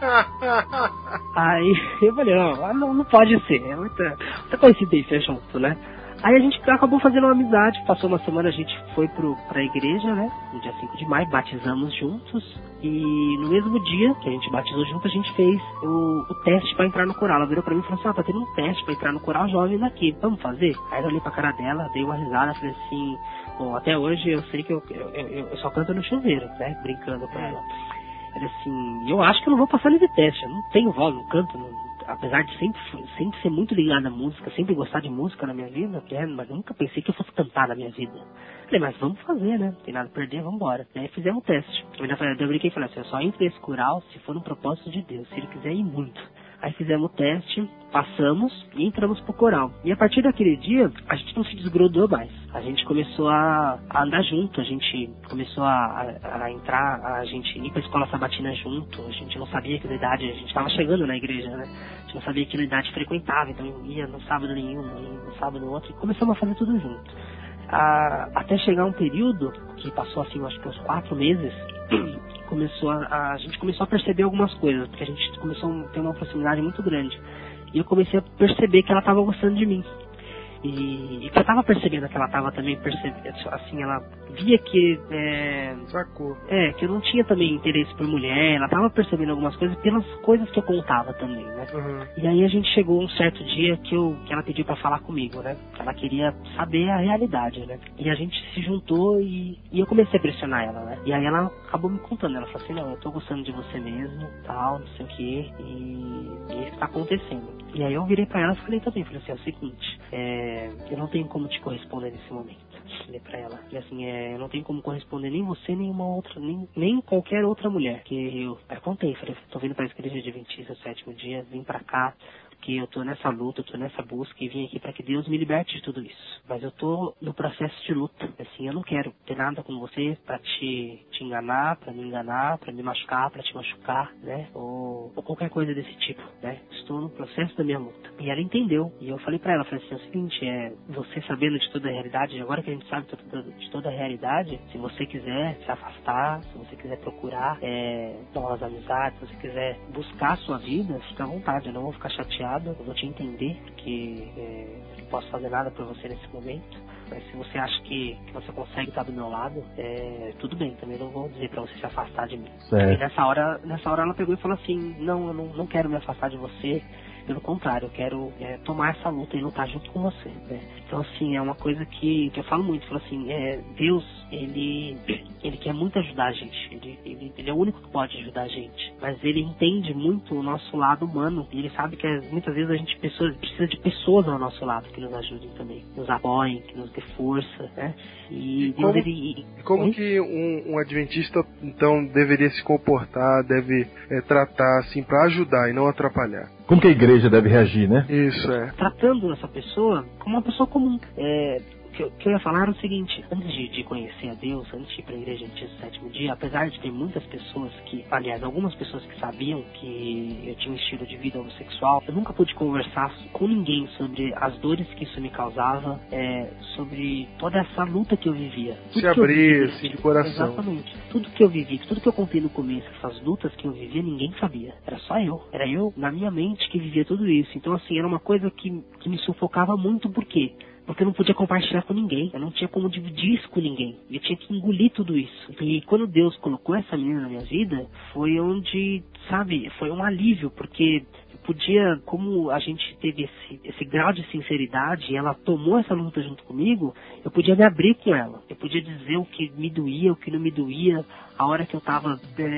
Aí eu falei, não pode ser, é muita coincidência junto, né? Aí a gente acabou fazendo uma amizade, passou uma semana, a gente foi pra igreja, né? No dia 5 de maio, batizamos juntos. E no mesmo dia que a gente batizou junto, a gente fez o teste pra entrar no coral. Ela virou pra mim e falou assim, tá tendo um teste pra entrar no coral jovem daqui, vamos fazer? Aí eu olhei pra cara dela, dei uma risada, falei assim, bom, até hoje eu sei que eu só canto no chuveiro, né? Brincando com ela. Ela assim, eu acho que eu não vou passar nesse teste, eu não tenho voz, não canto, apesar de sempre ser muito ligado à música, sempre gostar de música na minha vida, mas eu nunca pensei que eu fosse cantar na minha vida. Falei, mas vamos fazer, né? Não tem nada a perder, vamos embora. E aí fizemos o teste. Eu brinquei e falei assim, eu só entro nesse coral se for no propósito de Deus, se ele quiser ir muito. Aí fizemos o teste, passamos e entramos pro coral. E a partir daquele dia, a gente não se desgrudou mais. A gente começou a andar junto, a gente começou a entrar, a gente ir pra escola sabatina junto. A gente não sabia que idade, a gente tava chegando na igreja, né? A gente não sabia que idade frequentava, então ia no sábado nenhum, no sábado no outro, e começamos a fazer tudo junto. Até chegar um período, que passou assim, acho que uns 4 meses, a gente começou a perceber algumas coisas, porque a gente começou a ter uma proximidade muito grande. E eu comecei a perceber que ela estava gostando de mim. E que eu estava percebendo que ela estava também percebendo, assim, ela via que sacou. Que eu não tinha também interesse por mulher, ela estava percebendo algumas coisas pelas coisas que eu contava também, né? E aí a gente chegou um certo dia que ela pediu para falar comigo, né? Ela queria saber a realidade, né? E a gente se juntou e eu comecei a pressionar ela, né? E aí ela acabou me contando, ela falou assim, não, eu tô gostando de você mesmo, tal, não sei o que, e isso tá acontecendo. E aí eu virei pra ela e falei assim, é o seguinte, eu não tenho como te corresponder nesse momento. Falei pra ela, e assim, eu não tenho como corresponder nem você, nem uma outra, nem qualquer outra mulher. Que eu contei, falei, tô vindo pra igreja adventista, 7º dia, vim pra cá, porque eu tô nessa luta, eu tô nessa busca e vim aqui para que Deus me liberte de tudo isso. Mas eu tô no processo de luta. Assim, eu não quero ter nada com você para te enganar, para me enganar, para me machucar, para te machucar, né? Ou qualquer coisa desse tipo, né? Estou no processo da minha luta. E ela entendeu. E eu falei para ela, falei assim, é o seguinte, você sabendo de toda a realidade, agora que a gente sabe de toda a realidade, se você quiser se afastar, se você quiser procurar novas amizades, se você quiser buscar a sua vida, fica à vontade, eu não vou ficar chateado, eu vou te entender, porque eu não posso fazer nada por você nesse momento. Mas se você acha que você consegue estar do meu lado, tudo bem, também não vou dizer pra você se afastar de mim. E nessa hora ela pegou e falou assim, não, eu não quero me afastar de você, pelo contrário, eu quero tomar essa luta e lutar junto com você, né? Então, assim, é uma coisa que eu falo muito, eu falo assim, Deus, ele quer muito ajudar a gente, ele é o único que pode ajudar a gente, mas ele entende muito o nosso lado humano, e ele sabe que muitas vezes a gente precisa de pessoas ao nosso lado que nos ajudem também, nos apoiem, que nos dê força, né? E como que um adventista, então, deveria se comportar, deve tratar, assim, para ajudar e não atrapalhar? Como que a igreja deve reagir, né? Isso, tratando essa pessoa como uma pessoa comum. O que eu ia falar era o seguinte, antes de conhecer a Deus, antes de ir para a igreja Adventista do Sétimo Dia, apesar de ter muitas pessoas algumas pessoas que sabiam que eu tinha um estilo de vida homossexual, eu nunca pude conversar com ninguém sobre as dores que isso me causava, sobre toda essa luta que eu vivia. Se abrir, assim, de coração. Exatamente. Tudo que eu vivi, tudo que eu contei no começo, essas lutas que eu vivia, ninguém sabia. Era só eu. Era eu, na minha mente, que vivia tudo isso. Então, assim, era uma coisa que me sufocava muito, por quê? Porque eu não podia compartilhar com ninguém, eu não tinha como dividir isso com ninguém, eu tinha que engolir tudo isso. E quando Deus colocou essa menina na minha vida, foi onde, foi um alívio, porque eu podia, como a gente teve esse grau de sinceridade, e ela tomou essa luta junto comigo, eu podia me abrir com ela, eu podia dizer o que me doía, o que não me doía, a hora que eu tava,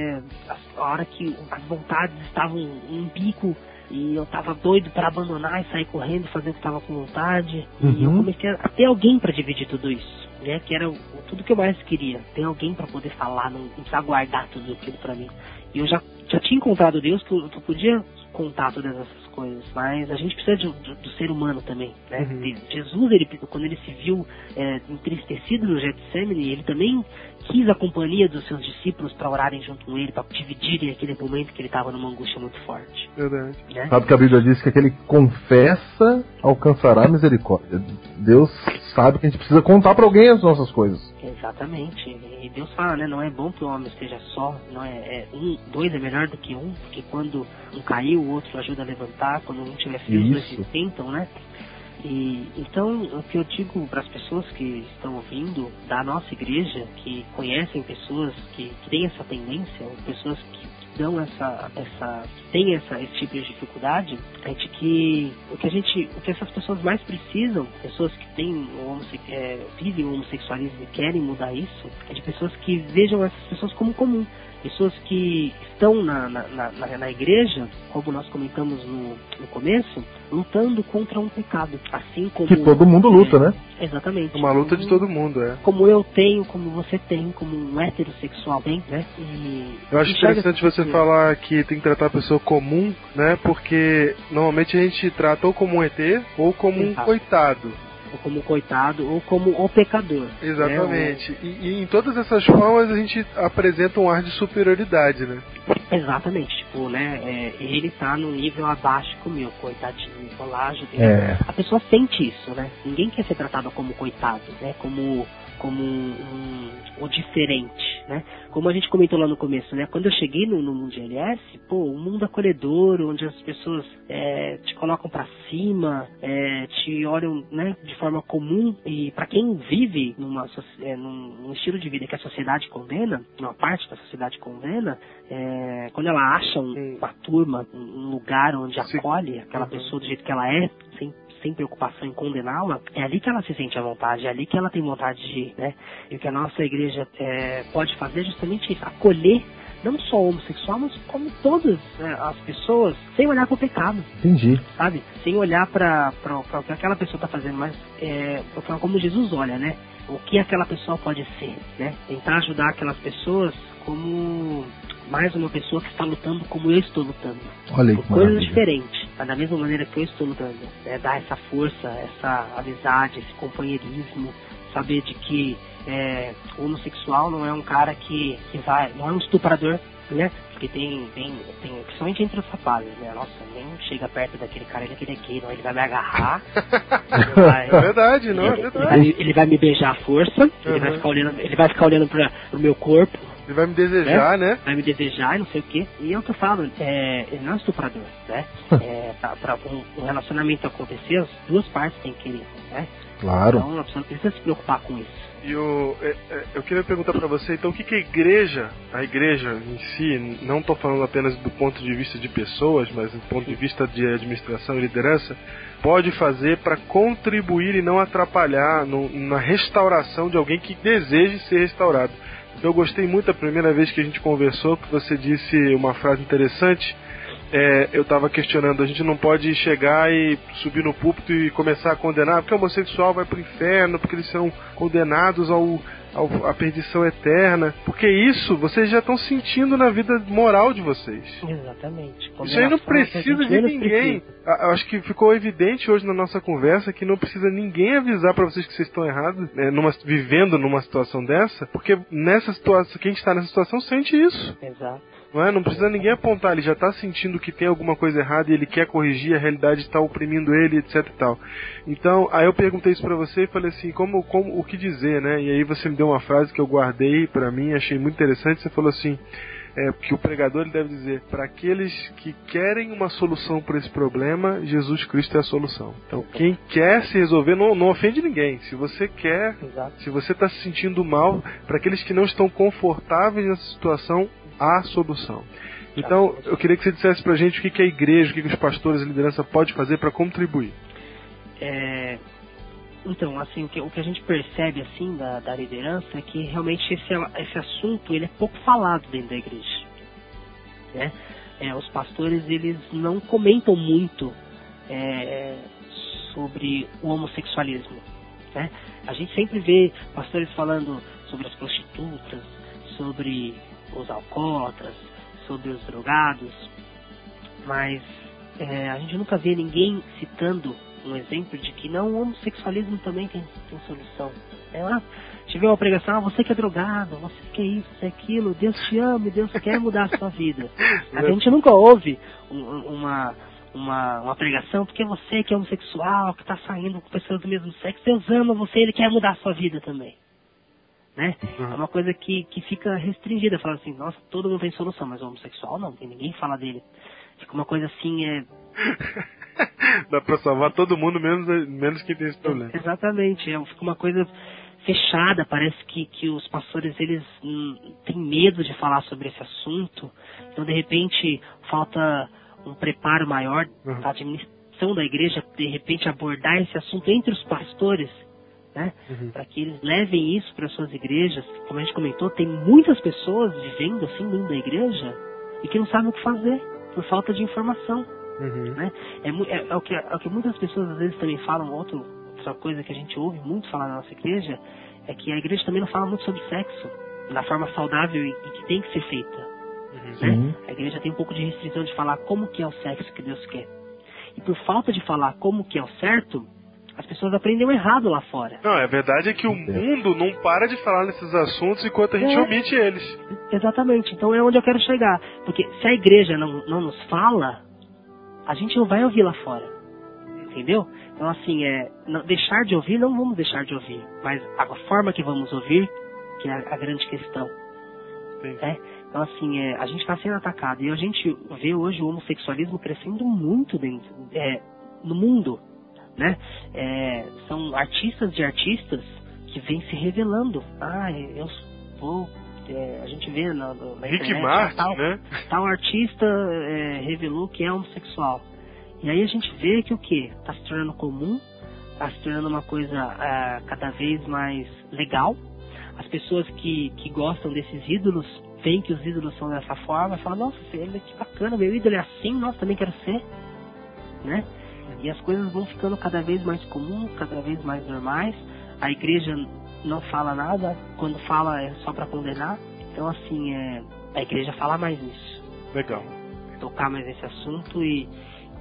a hora que as vontades estavam em pico, e eu tava doido para abandonar e sair correndo, fazer o que tava com vontade. E eu comecei a ter alguém para dividir tudo isso, né? Que era tudo que eu mais queria. Ter alguém para poder falar, não precisar guardar tudo aquilo para mim. E eu já tinha encontrado Deus que eu podia contar todas essas coisas, mas a gente precisa do ser humano também, né? Jesus, quando ele se viu entristecido no Getsemane, ele também quis a companhia dos seus discípulos para orarem junto com ele, para dividirem aquele momento que ele estava numa angústia muito forte. Verdade. Né? Sabe que a Bíblia diz que aquele que confessa alcançará misericórdia. Deus sabe que a gente precisa contar para alguém as nossas coisas. Exatamente. E Deus fala, né? Não é bom que o homem esteja só, não dois é melhor do que um, porque quando um caiu, o outro ajuda a levantar, quando um tiver frio, os dois se tentam, né? E então, o que eu digo para as pessoas que estão ouvindo da nossa igreja, que conhecem pessoas que têm essa tendência, ou pessoas que dão tem esse tipo de dificuldade, é de que o que essas pessoas mais precisam, pessoas que vivem o homossexualismo e querem mudar isso, é de pessoas que vejam essas pessoas como comum. Pessoas que estão na igreja, como nós comentamos no começo, lutando contra um pecado. Assim como... Que todo mundo luta, né? Exatamente. Uma luta de todo mundo, Como eu tenho, como você tem, como um heterossexual tem, né? Eu acho interessante você falar que tem que tratar a pessoa comum, né? Porque normalmente a gente trata ou como um ET ou como um coitado. Ou como coitado, ou como o pecador. Exatamente. Né? E em todas essas formas a gente apresenta um ar de superioridade, né? Exatamente. Tipo, né? Ele tá num nível abaixo que o meu, coitadinho, vou lá ajudar. A pessoa sente isso, né? Ninguém quer ser tratado como coitado, né? Como o diferente, né? Como a gente comentou lá no começo, né? Quando eu cheguei no mundo GLS, um mundo acolhedor, onde as pessoas te colocam pra cima, te olham, né, de forma comum, e para quem vive num estilo de vida que a sociedade condena, uma parte da sociedade condena, quando ela acha uma turma, um lugar onde acolhe aquela pessoa do jeito que ela é, sem preocupação em condená-la, é ali que ela se sente à vontade, é ali que ela tem vontade de ir, né? E o que a nossa igreja pode fazer é justamente isso, acolher não só o homossexual, mas como todas as pessoas, sem olhar para o pecado. Entendi. Sabe? Sem olhar para o que aquela pessoa está fazendo, mas como Jesus olha, né? O que aquela pessoa pode ser, né? Tentar ajudar aquelas pessoas como mais uma pessoa que está lutando como eu estou lutando. Olha aí, por coisas diferentes, mas da mesma maneira que eu estou lutando, dar essa força, essa amizade, esse companheirismo, saber de que o homossexual não é um cara que vai, não é um estuprador, né? Porque tem principalmente entre os rapazes, né? Nossa, nem chega perto daquele cara, ele é gay, não, ele vai me agarrar. É verdade, não é verdade. Ele vai me beijar à força, ele vai ficar olhando pro meu corpo. Ele vai me desejar, né? Vai me desejar e não sei o quê. E é o que eu falo, ele não é estuprador, né? Pra um relacionamento acontecer, as duas partes têm que querer, né? Claro. Então a pessoa precisa se preocupar com isso. E eu queria perguntar para você, então, o que a igreja em si, não estou falando apenas do ponto de vista de pessoas, mas do ponto de vista de administração e liderança, pode fazer para contribuir e não atrapalhar na restauração de alguém que deseje ser restaurado. Eu gostei muito da primeira vez que a gente conversou, que você disse uma frase interessante. Eu estava questionando, a gente não pode chegar e subir no púlpito e começar a condenar, porque o homossexual vai para o inferno, porque eles são condenados à perdição eterna. Porque isso vocês já estão sentindo na vida moral de vocês. Exatamente. Isso aí não precisa de ninguém. Acho que ficou evidente hoje na nossa conversa que não precisa ninguém avisar para vocês que vocês estão errados, vivendo numa situação dessa, porque nessa situação, quem está nessa situação sente isso. Exato. Não precisa ninguém apontar, ele já está sentindo que tem alguma coisa errada e ele quer corrigir, a realidade está oprimindo ele, etc e tal. Então, aí eu perguntei isso pra você e falei assim, o que dizer, né? E aí você me deu uma frase que eu guardei pra mim, achei muito interessante, você falou assim, que o pregador ele deve dizer, para aqueles que querem uma solução para esse problema, Jesus Cristo é a solução. Então, quem quer se resolver, não ofende ninguém. Se você quer, se você está se sentindo mal, para aqueles que não estão confortáveis nessa situação, há solução. Então, eu queria que você dissesse pra gente o que a igreja, o que os pastores e a liderança pode fazer para contribuir. Então, assim, o que a gente percebe assim da liderança é que realmente esse assunto ele é pouco falado dentro da igreja, né? Os pastores eles não comentam muito sobre o homossexualismo, né? A gente sempre vê pastores falando sobre as prostitutas, sobre os alcoólatras, sobre os drogados, mas a gente nunca vê ninguém citando um exemplo de que não, o homossexualismo também tem solução. Tive uma pregação, você que é drogado, você que é isso, você é aquilo, Deus te ama e Deus quer mudar a sua vida. A gente nunca ouve uma pregação, porque você que é homossexual, que está saindo com pessoas do mesmo sexo, Deus ama você, Ele quer mudar a sua vida também. Né? É uma coisa que fica restringida, fala assim, nossa, todo mundo tem solução, mas o homossexual não, ninguém fala dele. Fica uma coisa assim, dá pra salvar todo mundo, menos quem tem esse problema. Exatamente, fica uma coisa fechada, parece que os pastores, eles têm medo de falar sobre esse assunto, então de repente falta um preparo maior da administração da igreja, de repente abordar esse assunto entre os pastores, né? Para que eles levem isso para suas igrejas. Como a gente comentou, tem muitas pessoas vivendo assim dentro da igreja e que não sabem o que fazer por falta de informação, né? É o que muitas pessoas às vezes também falam. Outra coisa que a gente ouve muito falar na nossa igreja é que a igreja também não fala muito sobre sexo na forma saudável e que tem que ser feita, né? A igreja tem um pouco de restrição de falar como que é o sexo que Deus quer, e por falta de falar como que é o certo, as pessoas aprendem errado lá fora. Não, a verdade é que o mundo não para de falar nesses assuntos enquanto a gente omite eles. Exatamente, então é onde eu quero chegar. Porque se a igreja não nos fala, a gente não vai ouvir lá fora. Entendeu? Então assim, deixar de ouvir, não vamos deixar de ouvir. Mas a forma que vamos ouvir, que é a grande questão. Então assim, a gente está sendo atacado. E a gente vê hoje o homossexualismo crescendo muito no mundo. Né? São artistas de artistas que vêm se revelando. A gente vê na Rick internet, Martin, né? Tal artista revelou que é homossexual. E aí a gente vê que o que? Está se tornando comum, está se tornando uma coisa cada vez mais legal. As pessoas que gostam desses ídolos veem que os ídolos são dessa forma e falam, nossa, ele que bacana, meu ídolo é assim, nossa, também quero ser, né? E as coisas vão ficando cada vez mais comuns, cada vez mais normais. A igreja não fala nada, quando fala é só para condenar. Então assim, a igreja fala mais nisso. Legal. Tocar mais nesse assunto e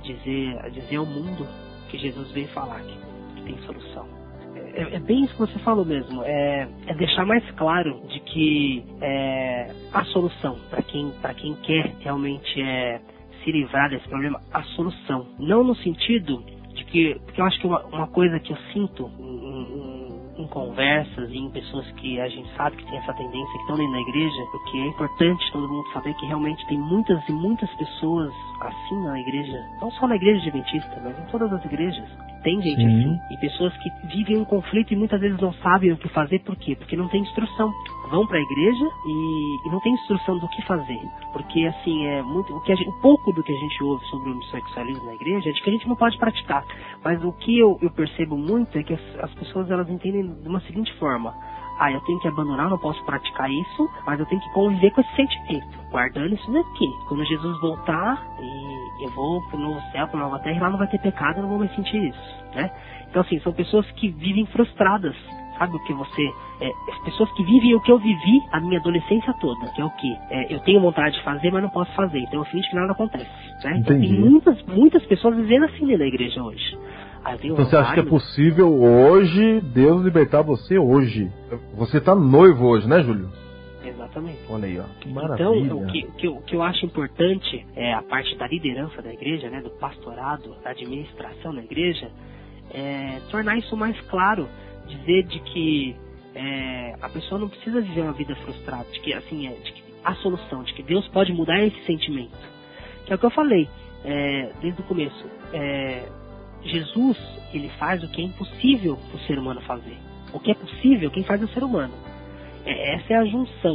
dizer ao mundo que Jesus veio falar, que tem solução. É bem isso que você falou mesmo, é deixar mais claro de que a solução, para quem quer realmente se livrar desse problema, a solução. Não no sentido de que, porque eu acho que uma coisa que eu sinto em conversas e em pessoas que a gente sabe que tem essa tendência, que estão dentro da igreja, porque é importante todo mundo saber que realmente tem muitas e muitas pessoas assim na igreja, não só na igreja adventista, mas em todas as igrejas. Tem gente assim, e pessoas que vivem um conflito e muitas vezes não sabem o que fazer. Por quê? Porque não tem instrução. Vão para a igreja e não tem instrução do que fazer. Porque assim, o pouco do que a gente ouve sobre o homossexualismo na igreja é de que a gente não pode praticar. Mas o que eu percebo muito é que as pessoas, elas entendem de uma seguinte forma: eu tenho que abandonar, não posso praticar isso, mas eu tenho que conviver com esse sentimento, guardando isso daqui. Quando Jesus voltar, e eu vou pro novo céu, pra nova terra, e lá não vai ter pecado, eu não vou mais sentir isso, né? Então assim, são pessoas que vivem frustradas, sabe o que as pessoas que vivem o que eu vivi a minha adolescência toda, que é o quê? Eu tenho vontade de fazer, mas não posso fazer, então eu finge que nada acontece, né? Então tem muitas pessoas vivendo assim dentro da igreja hoje. Então você acha que é possível hoje Deus libertar você hoje? Você está noivo hoje, né, Júlio? Exatamente. Olha aí, ó, que maravilha. Então, o que eu acho importante é a parte da liderança da igreja, né, do pastorado, da administração da igreja, tornar isso mais claro, dizer de que a pessoa não precisa viver uma vida frustrada, de que assim de que a solução, de que Deus pode mudar esse sentimento, que é o que eu falei desde o começo. Jesus, ele faz o que é impossível o ser humano fazer. O que é possível, quem faz é o ser humano. Essa é a junção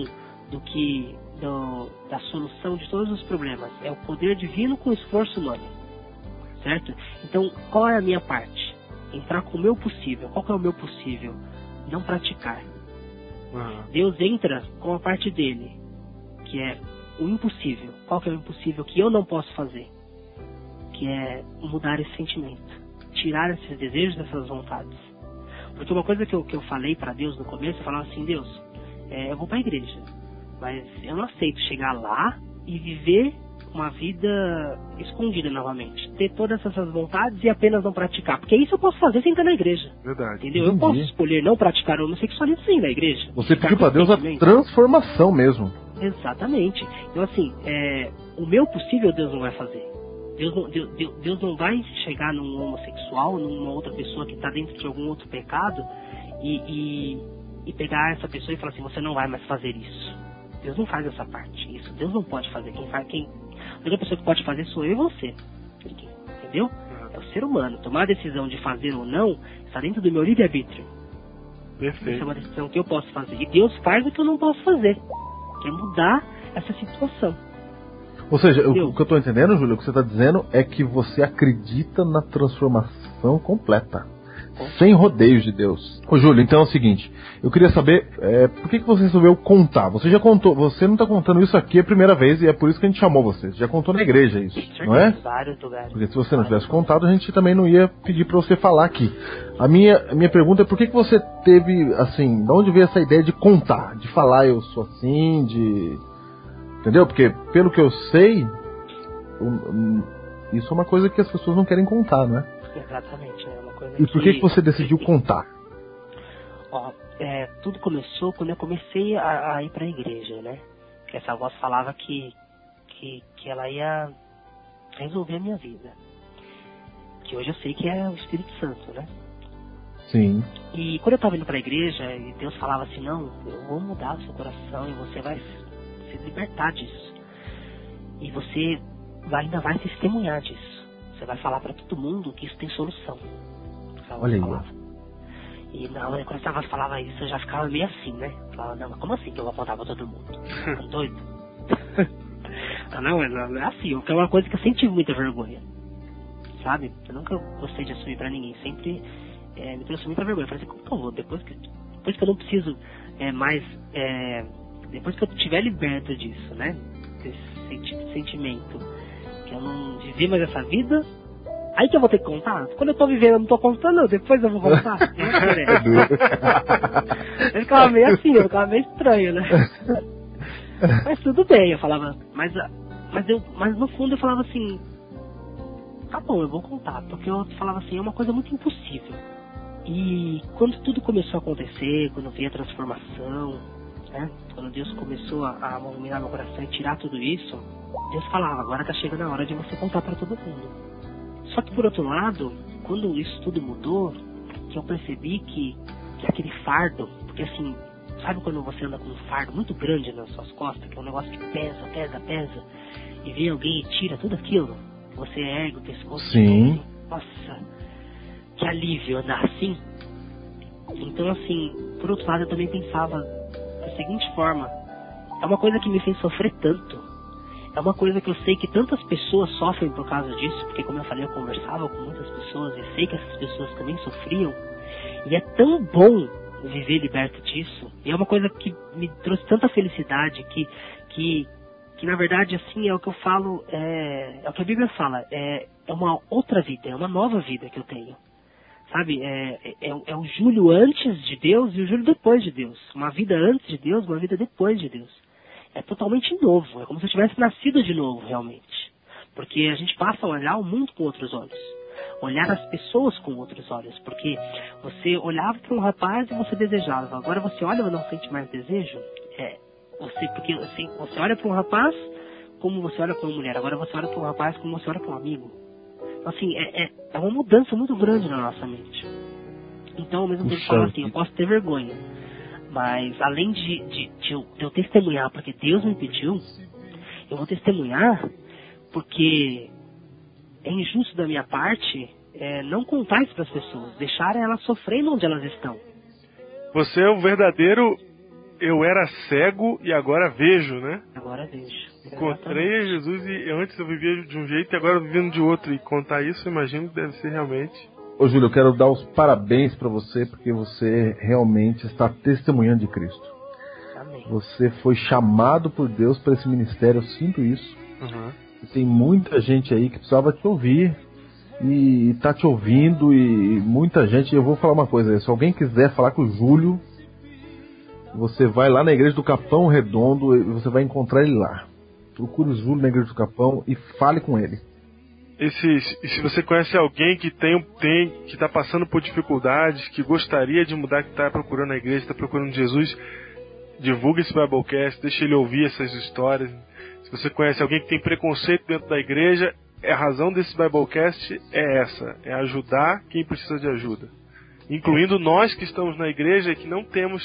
da solução de todos os problemas. É o poder divino com o esforço humano. Certo? Então, qual é a minha parte? Entrar com o meu possível. Qual que é o meu possível? Não praticar. Deus entra com a parte dele, que é o impossível. Qual que é o impossível que eu não posso fazer? Que é mudar esse sentimento, tirar esses desejos, essas vontades. Porque uma coisa que eu falei para Deus no começo, eu falava assim: Deus, eu vou para a igreja, mas eu não aceito chegar lá e viver uma vida escondida novamente, ter todas essas vontades e apenas não praticar, porque isso eu posso fazer sem estar na igreja. Verdade. Entendeu? Eu posso escolher não praticar o homossexualismo sem ir na igreja. Você pediu para Deus a transformação mesmo. Exatamente. Então assim, o meu possível Deus não vai fazer. Deus não vai chegar num homossexual, numa outra pessoa que está dentro de algum outro pecado e pegar essa pessoa e falar assim: você não vai mais fazer isso. Deus não faz essa parte. Isso Deus não pode fazer. A única pessoa que pode fazer sou eu e você. Entendeu? É o ser humano. Tomar a decisão de fazer ou não está dentro do meu livre-arbítrio. Perfeito. Essa é uma decisão que eu posso fazer. E Deus faz o que eu não posso fazer, que é mudar essa situação. Ou seja, o que eu estou entendendo, Júlio, o que você está dizendo é que você acredita na transformação completa, sem rodeios de Deus. Ô Júlio, então é o seguinte, eu queria saber por que você resolveu contar. Você já contou, você não está contando isso aqui a primeira vez e é por isso que a gente chamou você. Você já contou na igreja isso, não é? Vários lugares. Porque se você não tivesse contado, a gente também não ia pedir para você falar aqui. A minha pergunta é por que você teve, assim, de onde veio essa ideia de contar, de falar eu sou assim, entendeu? Porque, pelo que eu sei, isso é uma coisa que as pessoas não querem contar, não é? Exatamente, é uma coisa. E por que você decidiu contar? Tudo começou quando eu comecei a ir para a igreja, né? Que essa voz falava que ela ia resolver a minha vida. Que hoje eu sei que é o Espírito Santo, né? Sim. E quando eu estava indo para a igreja, e Deus falava assim: não, eu vou mudar o seu coração e você vai se libertar disso. E você ainda vai testemunhar disso. Você vai falar para todo mundo que isso tem solução. Olha aí. E na hora quando ela falava isso, eu já ficava meio assim, né? Eu falava: não, mas como assim que eu vou contar para todo mundo? Tá doido? não é assim. É uma coisa que eu sempre tive muita vergonha. Sabe? Eu nunca gostei de assumir para ninguém. Sempre me trouxe muita vergonha. Eu falei assim: como que eu vou? Depois que eu não preciso mais... depois que eu estiver liberto disso, né? Desse sentimento, que eu não vivi mais essa vida, aí que eu vou ter que contar. Quando eu tô vivendo, eu não tô contando, depois eu vou contar. Eu ficava meio assim, eu ficava meio estranho, né? Mas tudo bem, eu falava, mas no fundo eu falava assim: tá bom, eu vou contar, porque eu falava assim, é uma coisa muito impossível. E quando tudo começou a acontecer, quando veio a transformação, né, quando Deus começou a movimentar meu coração e tirar tudo isso, Deus falava, agora tá chegando a hora de você contar para todo mundo. Só que por outro lado, quando isso tudo mudou, que eu percebi que aquele fardo, porque assim, sabe quando você anda com um fardo muito grande nas suas costas, que é um negócio que pesa, e vem alguém e tira tudo aquilo, você ergue o pescoço. Sim. Nossa, que alívio andar assim. Então assim, por outro lado eu também pensava da seguinte forma, é uma coisa que me fez sofrer tanto, é uma coisa que eu sei que tantas pessoas sofrem por causa disso, porque como eu falei, eu conversava com muitas pessoas e sei que essas pessoas também sofriam, e é tão bom viver liberto disso, e é uma coisa que me trouxe tanta felicidade, que na verdade assim, é o que eu falo, é o que a Bíblia fala, é uma outra vida, é uma nova vida que eu tenho. Sabe, é o Júlio antes de Deus e o Júlio depois de Deus. Uma vida antes de Deus, uma vida depois de Deus. É totalmente novo, é como se eu tivesse nascido de novo, realmente. Porque a gente passa a olhar o mundo com outros olhos. Olhar as pessoas com outros olhos. Porque você olhava para um rapaz e você desejava. Agora você olha e não sente mais desejo. Porque assim, você olha para um rapaz como você olha para uma mulher. Agora você olha para um rapaz como você olha para um amigo. Assim, é uma mudança muito grande na nossa mente. Então, ao mesmo tempo, eu falo assim, eu posso ter vergonha, mas além de eu testemunhar porque Deus me pediu, eu vou testemunhar porque é injusto da minha parte não contar isso para as pessoas, deixar elas sofrendo onde elas estão. Você é o verdadeiro eu era cego e agora vejo, né? Agora vejo. Encontrei Jesus e antes eu vivia de um jeito e agora eu vivendo de outro. E contar isso, eu imagino que deve ser realmente... Ô Júlio, eu quero dar os parabéns para você, porque você realmente está testemunhando de Cristo. Amém. Você foi chamado por Deus para esse ministério, eu sinto isso. Uhum. E tem muita gente aí que precisava te ouvir e tá te ouvindo, e muita gente... Eu vou falar uma coisa, se alguém quiser falar com o Júlio, você vai lá na igreja do Capão Redondo e você vai encontrar ele lá. Procure o Júlio na igreja do Capão e fale com ele. E se você conhece alguém que que está passando por dificuldades, que gostaria de mudar, que está procurando a igreja, está procurando Jesus, divulgue esse Biblecast, deixe ele ouvir essas histórias. Se você conhece alguém que tem preconceito dentro da igreja, a razão desse Biblecast é essa, é ajudar quem precisa de ajuda. Incluindo nós que estamos na igreja e que não temos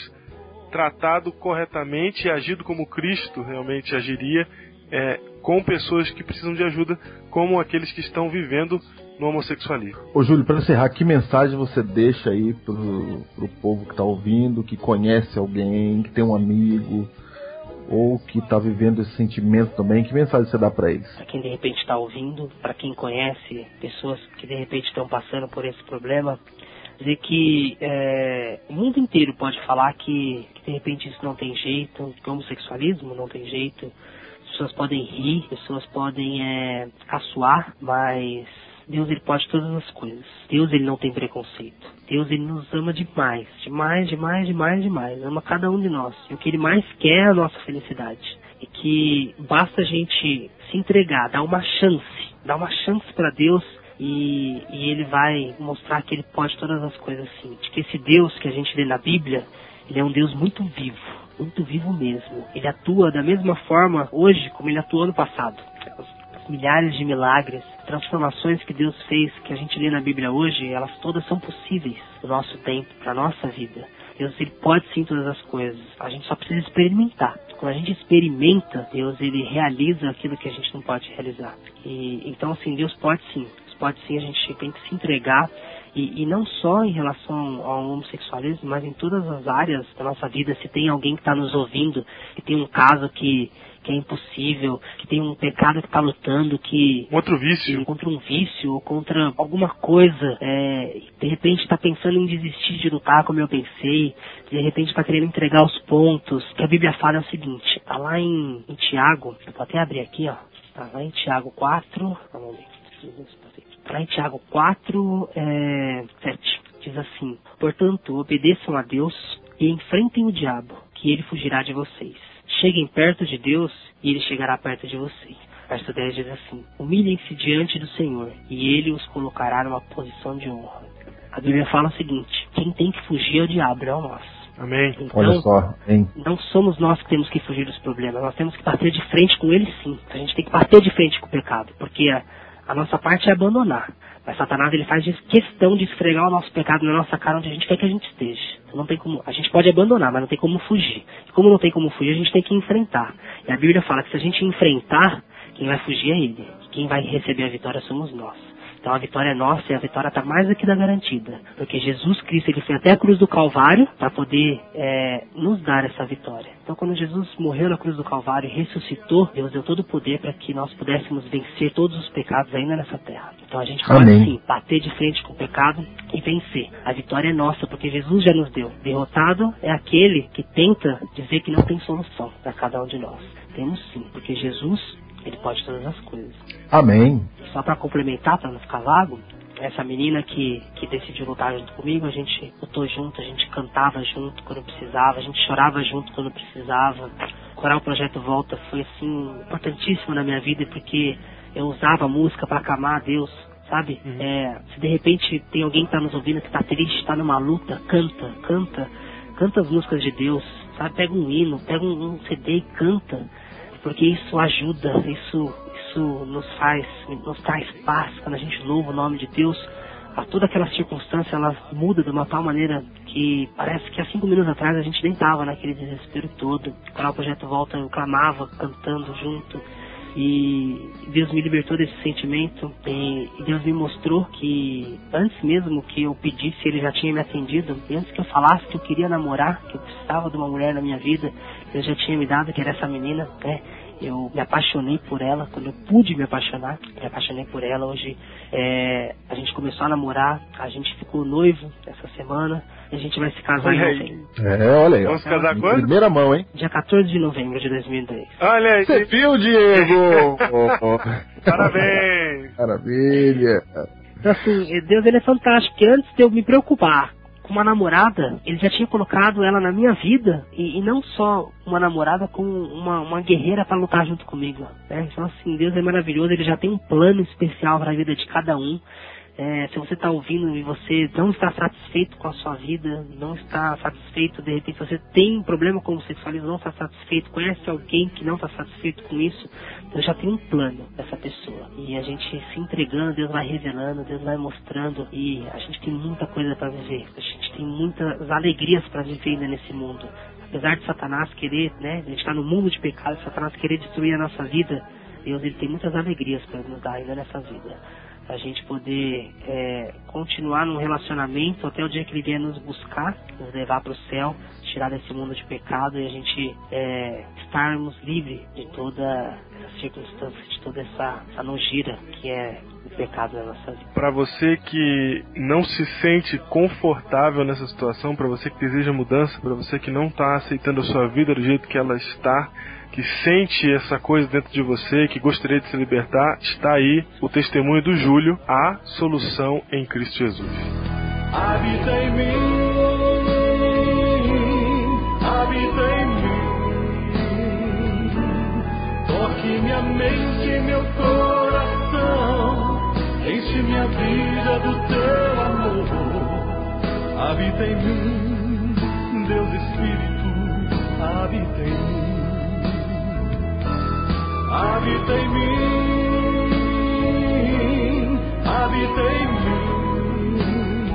tratado corretamente e agido como Cristo realmente agiria, com pessoas que precisam de ajuda, como aqueles que estão vivendo no homossexualismo. Ô Júlio, para encerrar, que mensagem você deixa aí pro povo que está ouvindo, que conhece alguém, que tem um amigo, ou que está vivendo esse sentimento também? Que mensagem você dá para eles? Para quem de repente está ouvindo, para quem conhece pessoas que de repente estão passando por esse problema, dizer que o mundo inteiro pode falar que de repente isso não tem jeito, que o homossexualismo não tem jeito. As pessoas podem rir, pessoas podem caçoar, mas Deus, ele pode todas as coisas. Deus, ele não tem preconceito. Deus, ele nos ama demais, demais, demais, demais, demais. Ama cada um de nós. E o que ele mais quer é a nossa felicidade. E que basta a gente se entregar, dar uma chance para Deus, e ele vai mostrar que ele pode todas as coisas sim. De que esse Deus que a gente lê na Bíblia, ele é um Deus muito vivo mesmo. Ele atua da mesma forma hoje como ele atuou no passado. As milhares de milagres, transformações que Deus fez, que a gente lê na Bíblia hoje, elas todas são possíveis no nosso tempo, para a nossa vida. Deus, ele pode sim todas as coisas. A gente só precisa experimentar. Quando a gente experimenta, Deus, ele realiza aquilo que a gente não pode realizar. Então, assim, Deus pode sim, a gente tem que se entregar. E não só em relação ao homossexualismo, mas em todas as áreas da nossa vida. Se tem alguém que está nos ouvindo, que tem um caso que é impossível, que tem um pecado que está lutando, outro vício, contra um vício ou contra alguma coisa, de repente está pensando em desistir de lutar como eu pensei, de repente está querendo entregar os pontos, que a Bíblia fala é o seguinte, está lá em Tiago, eu vou até abrir aqui, ó, está lá em Tiago 4, vamos ver, lá em Tiago 4, 7, diz assim: portanto, obedeçam a Deus e enfrentem o diabo, que ele fugirá de vocês. Cheguem perto de Deus e ele chegará perto de vocês. Verso 10 diz assim: humilhem-se diante do Senhor, e Ele os colocará numa posição de honra. A Bíblia fala o seguinte: quem tem que fugir é o diabo, não nós. Amém. Então, Olha só, hein? não somos nós que temos que fugir dos problemas, nós temos que bater de frente com ele, sim. A gente tem que bater de frente com o pecado, porque a nossa parte é abandonar. Mas Satanás, ele faz questão de esfregar o nosso pecado na nossa cara onde a gente quer que a gente esteja. Então não tem como, a gente pode abandonar, mas não tem como fugir. E como não tem como fugir, a gente tem que enfrentar. E a Bíblia fala que se a gente enfrentar, quem vai fugir é ele. E quem vai receber a vitória somos nós. Então a vitória é nossa e a vitória está mais do que da garantida. Porque Jesus Cristo, ele foi até a cruz do Calvário para poder nos dar essa vitória. Então quando Jesus morreu na cruz do Calvário e ressuscitou, Deus deu todo o poder para que nós pudéssemos vencer todos os pecados ainda nessa terra. Então a gente pode sim bater de frente com o pecado e vencer. A vitória é nossa porque Jesus já nos deu. Derrotado é aquele que tenta dizer que não tem solução para cada um de nós. Temos sim, porque Jesus, ele pode todas as coisas. Amém. Só para complementar, para não ficar vago, essa menina que decidiu lutar junto comigo, a gente lutou junto, a gente cantava junto quando precisava, a gente chorava junto quando precisava. O Coral Projeto Volta foi assim importantíssimo na minha vida porque eu usava a música para acalmar a Deus, sabe? Se de repente tem alguém que está nos ouvindo que está triste, está numa luta, canta as músicas de Deus, sabe? Pega um hino, pega um CD e canta, porque isso ajuda, isso nos traz paz. Quando a gente louva o nome de Deus, toda aquela circunstância ela muda de uma tal maneira que parece que há 5 minutos atrás a gente nem estava naquele desespero todo. O Coral Projeto Volta, eu clamava, cantando junto, e Deus me libertou desse sentimento, e Deus me mostrou que antes mesmo que eu pedisse, Ele já tinha me atendido, e antes que eu falasse que eu queria namorar, que eu precisava de uma mulher na minha vida, Ele já tinha me dado, que era essa menina, né? Eu me apaixonei por ela, quando eu pude me apaixonar, me apaixonei por ela. Hoje a gente começou a namorar, a gente ficou noivo essa semana, e a gente vai se casar em novembro. Olha aí. Vamos casar quando? Primeira mão, hein? Dia 14 de novembro de 2010. Olha aí. Você viu, Diego? Parabéns. Maravilha. Então assim, Deus ele é fantástico, porque antes de eu me preocupar com uma namorada, Ele já tinha colocado ela na minha vida, e não só uma namorada, como uma guerreira para lutar junto comigo, né? Então assim, Deus é maravilhoso, Ele já tem um plano especial para a vida de cada um. Se você está ouvindo e você não está satisfeito com a sua vida, não está satisfeito, de repente você tem um problema com o homossexualismo, não está satisfeito, conhece alguém que não está satisfeito com isso, Deus já tem um plano dessa pessoa. E a gente se entregando, Deus vai revelando, Deus vai mostrando, e a gente tem muita coisa para viver, a gente tem muitas alegrias para viver ainda nesse mundo. Apesar de Satanás querer, né, a gente está no mundo de pecado, Satanás querer destruir a nossa vida, Deus ele tem muitas alegrias para nos dar ainda nessa vida. A gente poder continuar num relacionamento até o dia que Ele vier nos buscar, nos levar para o céu, tirar desse mundo de pecado, e a gente estarmos livres de toda essa circunstância, de toda essa nojeira que é o pecado na nossa vida. Para você que não se sente confortável nessa situação, para você que deseja mudança, para você que não está aceitando a sua vida do jeito que ela está, que sente essa coisa dentro de você, que gostaria de se libertar, está aí o testemunho do Júlio, a solução em Cristo Jesus. Habita em mim, toque minha mente e meu coração, enche minha vida do teu amor. Habita em mim, Deus Espírito, habita em mim. Habita em mim, habita em mim.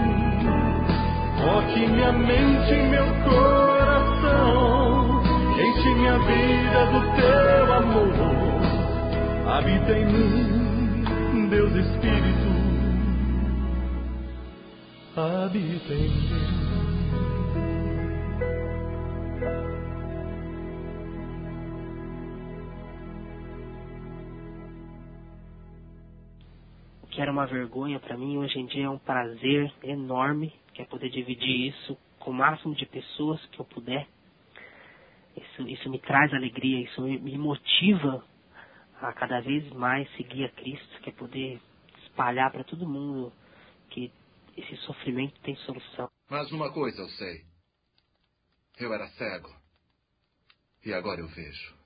Toque minha mente e meu coração, enche minha vida do teu amor. Habita em mim, Deus Espírito, habita em mim. Que era uma vergonha para mim, hoje em dia é um prazer enorme, que é poder dividir isso com o máximo de pessoas que eu puder. Isso me traz alegria, isso me motiva a cada vez mais seguir a Cristo, que é poder espalhar para todo mundo que esse sofrimento tem solução. Mas uma coisa eu sei. Eu era cego. E agora eu vejo.